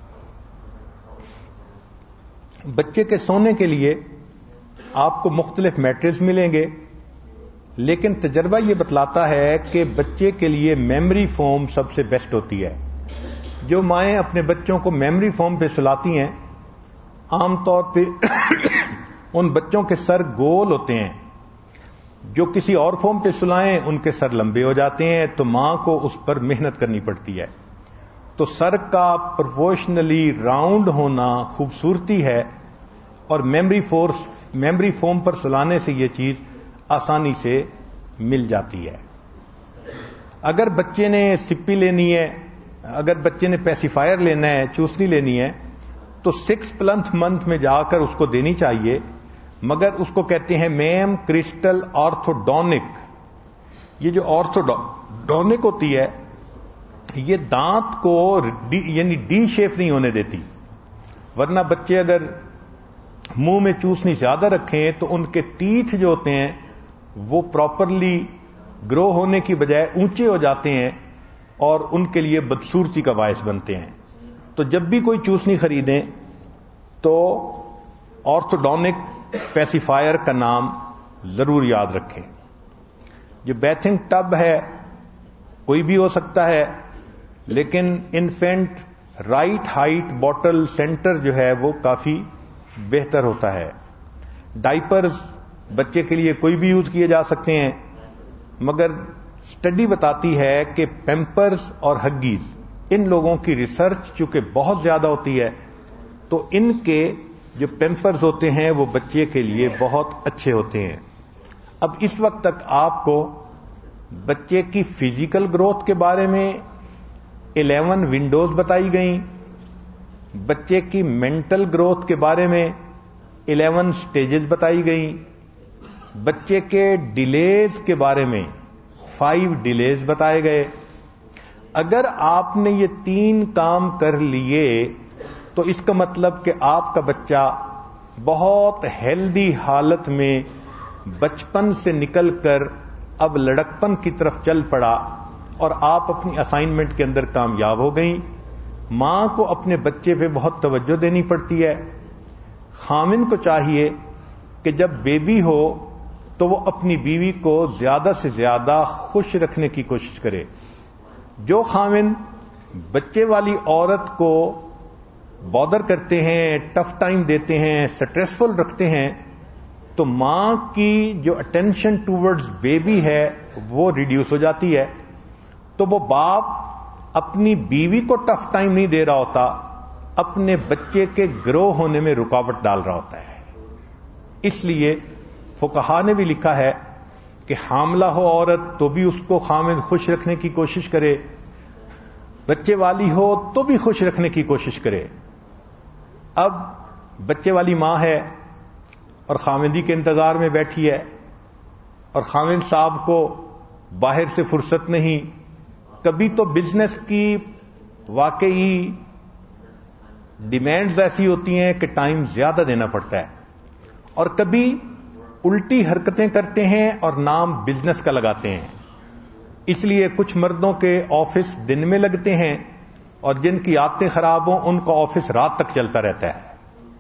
بچے کے سونے کے لیے آپ کو مختلف میٹرز ملیں گے, لیکن تجربہ یہ بتلاتا ہے کہ بچے کے لیے میموری فوم سب سے بیسٹ ہوتی ہے. جو مائیں اپنے بچوں کو میموری فوم پہ سلاتی ہیں عام طور پہ ان بچوں کے سر گول ہوتے ہیں. جو کسی اور فوم پہ سلائیں ان کے سر لمبے ہو جاتے ہیں, تو ماں کو اس پر محنت کرنی پڑتی ہے. تو سر کا پروپورشنلی راؤنڈ ہونا خوبصورتی ہے, اور میموری فوم پر سلانے سے یہ چیز آسانی سے مل جاتی ہے. اگر بچے نے سپی لینی ہے, اگر بچے نے پیسیفائر لینا ہے, چوسنی لینی ہے, تو 6 منتھ میں جا کر اس کو دینی چاہیے. مگر اس کو کہتے ہیں میم کرسٹل آرتھوڈونک. یہ جو آرتھوڈونک ہوتی ہے یہ دانت کو یعنی ڈی شیپ نہیں ہونے دیتی, ورنہ بچے اگر منہ میں چوسنی زیادہ رکھیں تو ان کے ٹیتھ جو ہوتے ہیں وہ پراپرلی گرو ہونے کی بجائے اونچے ہو جاتے ہیں اور ان کے لیے بدصورتی کا باعث بنتے ہیں. تو جب بھی کوئی چوسنی خریدیں تو آرتھوڈونک پیسیفائر کا نام ضرور یاد رکھیں. جو بیتھنگ ٹب ہے کوئی بھی ہو سکتا ہے, لیکن infant right height bottle centre جو ہے وہ کافی بہتر ہوتا ہے. ڈائپرز بچے کے لیے کوئی بھی یوز کیے جا سکتے ہیں, مگر اسٹڈی بتاتی ہے کہ پیمپرز اور ہگیز ان لوگوں کی ریسرچ چونکہ بہت زیادہ ہوتی ہے تو ان کے جو پیمپرز ہوتے ہیں وہ بچے کے لیے بہت اچھے ہوتے ہیں. اب اس وقت تک آپ کو بچے کی فزیکل گروتھ کے بارے میں 11 ونڈوز بتائی گئیں, بچے کی مینٹل گروتھ کے بارے میں 11 سٹیجز بتائی گئیں, بچے کے ڈیلیز کے بارے میں 5 ڈیلیز بتائے گئے. اگر آپ نے یہ 3 کام کر لیے تو اس کا مطلب کہ آپ کا بچہ بہت ہیلدی حالت میں بچپن سے نکل کر اب لڑکپن کی طرف چل پڑا اور آپ اپنی اسائنمنٹ کے اندر کامیاب ہو گئیں. ماں کو اپنے بچے پہ بہت توجہ دینی پڑتی ہے. خامن کو چاہیے کہ جب بیبی ہو تو وہ اپنی بیوی کو زیادہ سے زیادہ خوش رکھنے کی کوشش کرے. جو خامن بچے والی عورت کو بادر کرتے ہیں, ٹف ٹائم دیتے ہیں, سٹریسفل رکھتے ہیں, تو ماں کی جو اٹینشن ٹورڈز بیبی ہے وہ ریڈیوس ہو جاتی ہے. تو وہ باپ اپنی بیوی کو ٹف ٹائم نہیں دے رہا ہوتا, اپنے بچے کے گرو ہونے میں رکاوٹ ڈال رہا ہوتا ہے. اس لیے فقہاء نے بھی لکھا ہے کہ حاملہ ہو عورت تو بھی اس کو خامن خوش رکھنے کی کوشش کرے, بچے والی ہو تو بھی خوش رکھنے کی کوشش کرے. اب بچے والی ماں ہے اور خامندی کے انتظار میں بیٹھی ہے اور خامند صاحب کو باہر سے فرصت نہیں. کبھی تو بزنس کی واقعی ڈیمانڈز ایسی ہوتی ہیں کہ ٹائم زیادہ دینا پڑتا ہے, اور کبھی الٹی حرکتیں کرتے ہیں اور نام بزنس کا لگاتے ہیں. اس لیے کچھ مردوں کے آفس دن میں لگتے ہیں اور جن کی عادتیں خراب ہوں ان کا آفس رات تک چلتا رہتا ہے.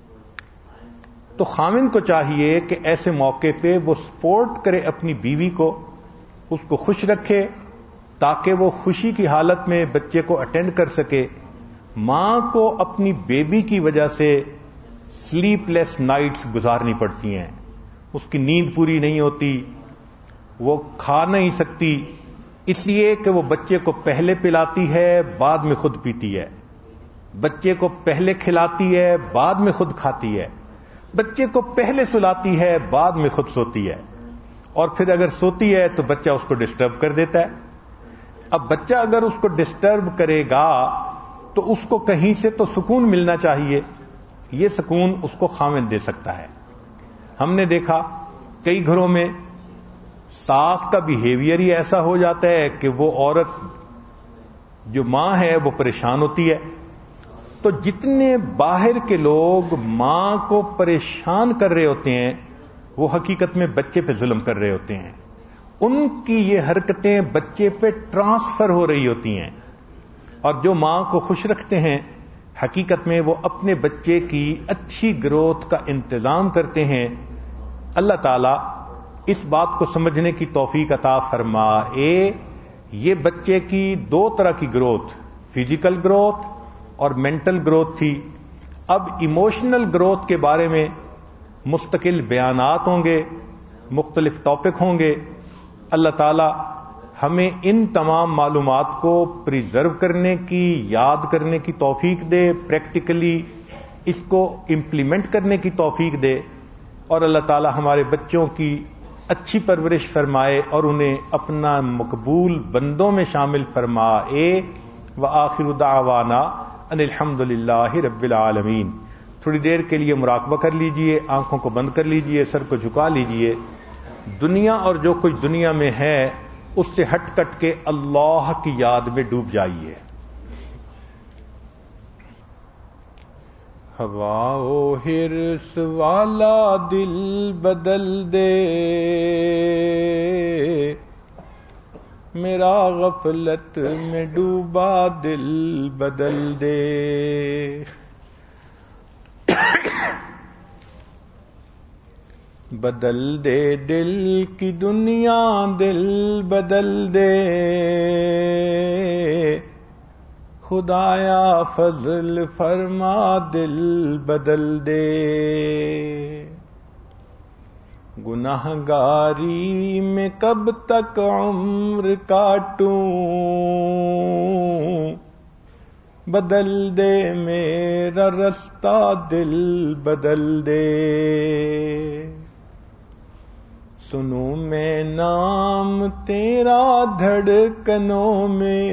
تو خامند کو چاہیے کہ ایسے موقع پہ وہ سپورٹ کرے اپنی بیوی کو, اس کو خوش رکھے تاکہ وہ خوشی کی حالت میں بچے کو اٹینڈ کر سکے. ماں کو اپنی بیبی کی وجہ سے سلیپ لیس نائٹس گزارنی پڑتی ہیں, اس کی نیند پوری نہیں ہوتی, وہ کھا نہیں سکتی, اس لیے کہ وہ بچے کو پہلے پلاتی ہے بعد میں خود پیتی ہے, بچے کو پہلے کھلاتی ہے بعد میں خود کھاتی ہے, بچے کو پہلے سلاتی ہے بعد میں خود سوتی ہے, اور پھر اگر سوتی ہے تو بچہ اس کو ڈسٹرب کر دیتا ہے. اب بچہ اگر اس کو ڈسٹرب کرے گا تو اس کو کہیں سے تو سکون ملنا چاہیے, یہ سکون اس کو خامند دے سکتا ہے. ہم نے دیکھا کئی گھروں میں ساس کا بیہیویئر ہی ایسا ہو جاتا ہے کہ وہ عورت جو ماں ہے وہ پریشان ہوتی ہے. تو جتنے باہر کے لوگ ماں کو پریشان کر رہے ہوتے ہیں وہ حقیقت میں بچے پہ ظلم کر رہے ہوتے ہیں. ان کی یہ حرکتیں بچے پہ ٹرانسفر ہو رہی ہوتی ہیں, اور جو ماں کو خوش رکھتے ہیں حقیقت میں وہ اپنے بچے کی اچھی گروتھ کا انتظام کرتے ہیں. اللہ تعالیٰ اس بات کو سمجھنے کی توفیق عطا فرمائے. یہ بچے کی دو طرح کی گروتھ, فزیکل گروتھ اور مینٹل گروتھ تھی. اب ایموشنل گروتھ کے بارے میں مستقل بیانات ہوں گے, مختلف ٹاپک ہوں گے. اللہ تعالی ہمیں ان تمام معلومات کو پریزرو کرنے کی, یاد کرنے کی توفیق دے, پریکٹیکلی اس کو امپلیمنٹ کرنے کی توفیق دے, اور اللہ تعالی ہمارے بچوں کی اچھی پرورش فرمائے اور انہیں اپنا مقبول بندوں میں شامل فرمائے. وآخر دعوانا ان الحمد للہ رب العالمین. تھوڑی دیر کے لیے مراقبہ کر لیجئے, آنکھوں کو بند کر لیجئے, سر کو جھکا لیجئے. دنیا اور جو کچھ دنیا میں ہے اس سے ہٹ کٹ کے اللہ کی یاد میں ڈوب جائیے. ہوا و حرص والا دل بدل دے, میرا غفلت میں ڈوبا دل بدل دے. بدل دے دل کی دنیا, دل بدل دے, خدایا فضل فرما دل بدل دے. گناہگاری میں کب تک عمر کاٹوں, بدل دے میرا رستہ دل بدل دے. سنوں میں نام تیرا دھڑکنوں میں,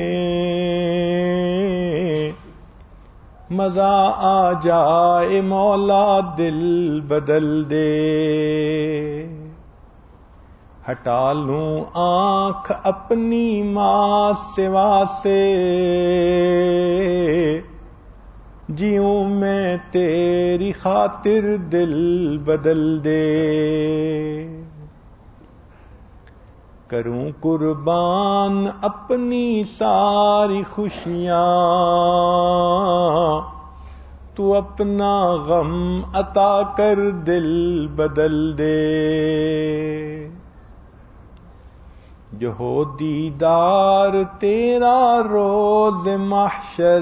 مزہ آ جائے مولا دل بدل دے. ہٹا لوں آنکھ اپنی ماں سوا سے, جیوں میں تیری خاطر دل بدل دے. کروں قربان اپنی ساری خوشیاں, تو اپنا غم عطا کر دل بدل دے. جو ہو دیدار تیرا روز محشر,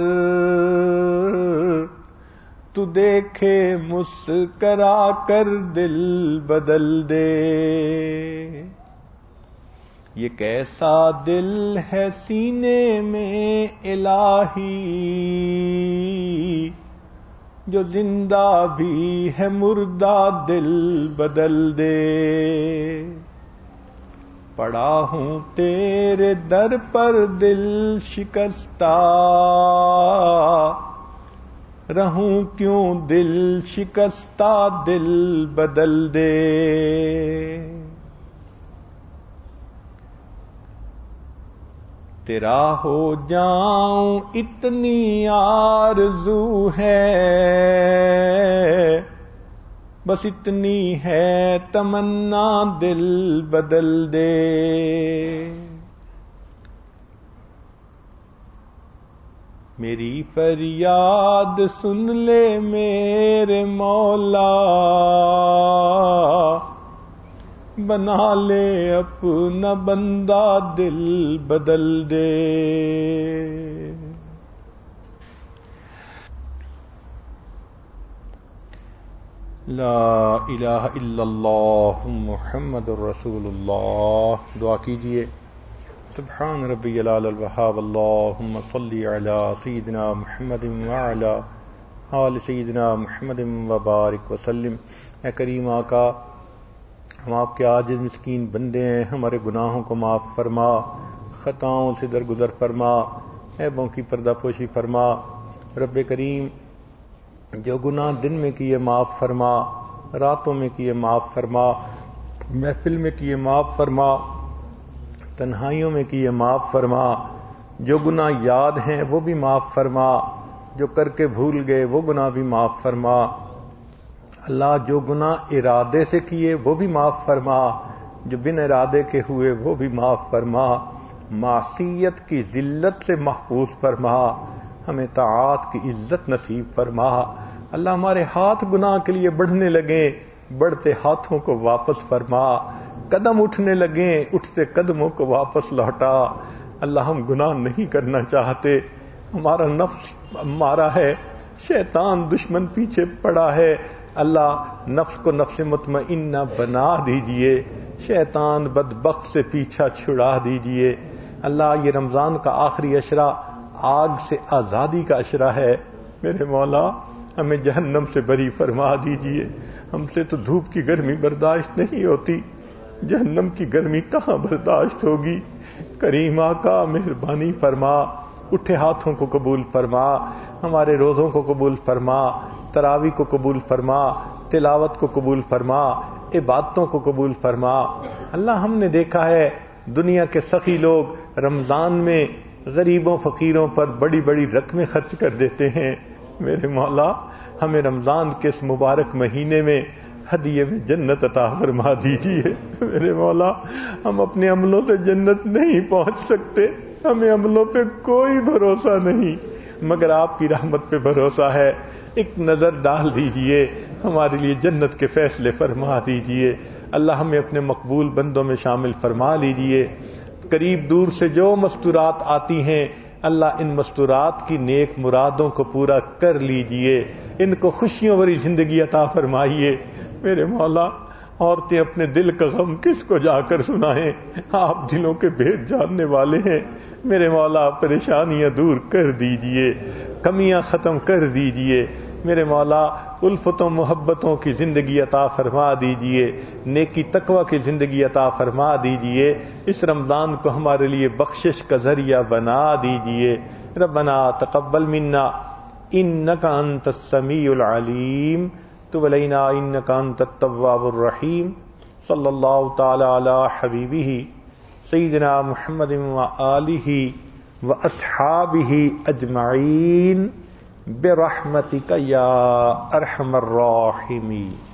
تو دیکھے مسکرا کر دل بدل دے. یہ کیسا دل ہے سینے میں الہی, جو زندہ بھی ہے مردہ دل بدل دے. پڑا ہوں تیرے در پر دل شکستہ، رہوں کیوں دل شکستہ، دل بدل دے۔ تیرا ہو جاؤں اتنی آرزو ہے، بس اتنی ہے تمنا، دل بدل دے۔ میری فریاد سن لے میرے مولا، بنا لے اپنا بندہ، دل بدل دے۔ لا الہ الا اللہ محمد الرسول اللہ۔ دعا کیجئے، سبحان ربی العلی الوہاب، اللہم صلی علی سیدنا محمد وعلی آل سیدنا محمد وبارک وسلم۔ اے کریم آقا، ہم آپ کے عاجز مسکین بندے ہیں، ہمارے گناہوں کو معاف فرما، خطاؤں سے درگزر فرما، عیبوں کی پردہ پوشی فرما۔ رب کریم، جو گناہ دن میں کیے معاف فرما، راتوں میں کیے معاف فرما، محفل میں کیے معاف فرما، تنہائیوں میں کیے معاف فرما۔ جو گناہ یاد ہیں وہ بھی معاف فرما، جو کر کے بھول گئے وہ گناہ بھی معاف فرما۔ اللہ، جو گناہ ارادے سے کیے وہ بھی معاف فرما، جو بن ارادے کے ہوئے وہ بھی معاف فرما۔ معصیت کی ذلت سے محفوظ فرما، ہمیں طاعات کی عزت نصیب فرما۔ اللہ، ہمارے ہاتھ گناہ کے لیے بڑھنے لگیں، بڑھتے ہاتھوں کو واپس فرما۔ قدم اٹھنے لگیں، اٹھتے قدموں کو واپس لوٹا۔ اللہ، ہم گناہ نہیں کرنا چاہتے، ہمارا نفس ہمارا ہے، شیطان دشمن پیچھے پڑا ہے۔ اللہ، نفس کو نفس مطمئنہ بنا دیجئے، شیطان بدبخت سے پیچھا چھڑا دیجئے۔ اللہ، یہ رمضان کا آخری عشرہ آگ سے آزادی کا عشرہ ہے، میرے مولا ہمیں جہنم سے بری فرما دیجئے۔ ہم سے تو دھوپ کی گرمی برداشت نہیں ہوتی، جہنم کی گرمی کہاں برداشت ہوگی۔ کریم آقا، مہربانی فرما، اٹھے ہاتھوں کو قبول فرما، ہمارے روزوں کو قبول فرما، تراویح کو قبول فرما، تلاوت کو قبول فرما، عبادتوں کو قبول فرما۔ اللہ، ہم نے دیکھا ہے دنیا کے سخی لوگ رمضان میں غریبوں فقیروں پر بڑی بڑی رقمیں خرچ کر دیتے ہیں۔ میرے مولا، ہمیں رمضان کے اس مبارک مہینے میں ہدیے میں جنت عطا فرما دیجیے۔ میرے مولا، ہم اپنے عملوں سے جنت نہیں پہنچ سکتے، ہمیں عملوں پہ کوئی بھروسہ نہیں، مگر آپ کی رحمت پہ بھروسہ ہے۔ ایک نظر ڈال دیجئے، ہمارے لیے جنت کے فیصلے فرما دیجئے۔ اللہ، ہمیں اپنے مقبول بندوں میں شامل فرما لیجئے۔ قریب دور سے جو مستورات آتی ہیں، اللہ ان مستورات کی نیک مرادوں کو پورا کر لیجئے، ان کو خوشیوں بھری زندگی عطا فرمائیے۔ میرے مولا، عورتیں اپنے دل کا غم کس کو جا کر سنائیں، آپ دلوں کے بھید جاننے والے ہیں۔ میرے مولا، پریشانیاں دور کر دیجئے، کمیاں ختم کر دیجئے۔ میرے مولا، الفتوں محبتوں کی زندگی عطا فرما دیجئے، نیکی تقوی کی زندگی عطا فرما دیجئے۔ اس رمضان کو ہمارے لیے بخشش کا ذریعہ بنا دیجئے۔ ربنا تقبل منا انک انت السمیع العلیم، تب علینا انک انت التواب الرحیم۔ صلی اللہ تعالی علی حبیبہ سیدنا محمد وآلہ واصحابہ اجمعین برحمتک یا ارحم الراحمین۔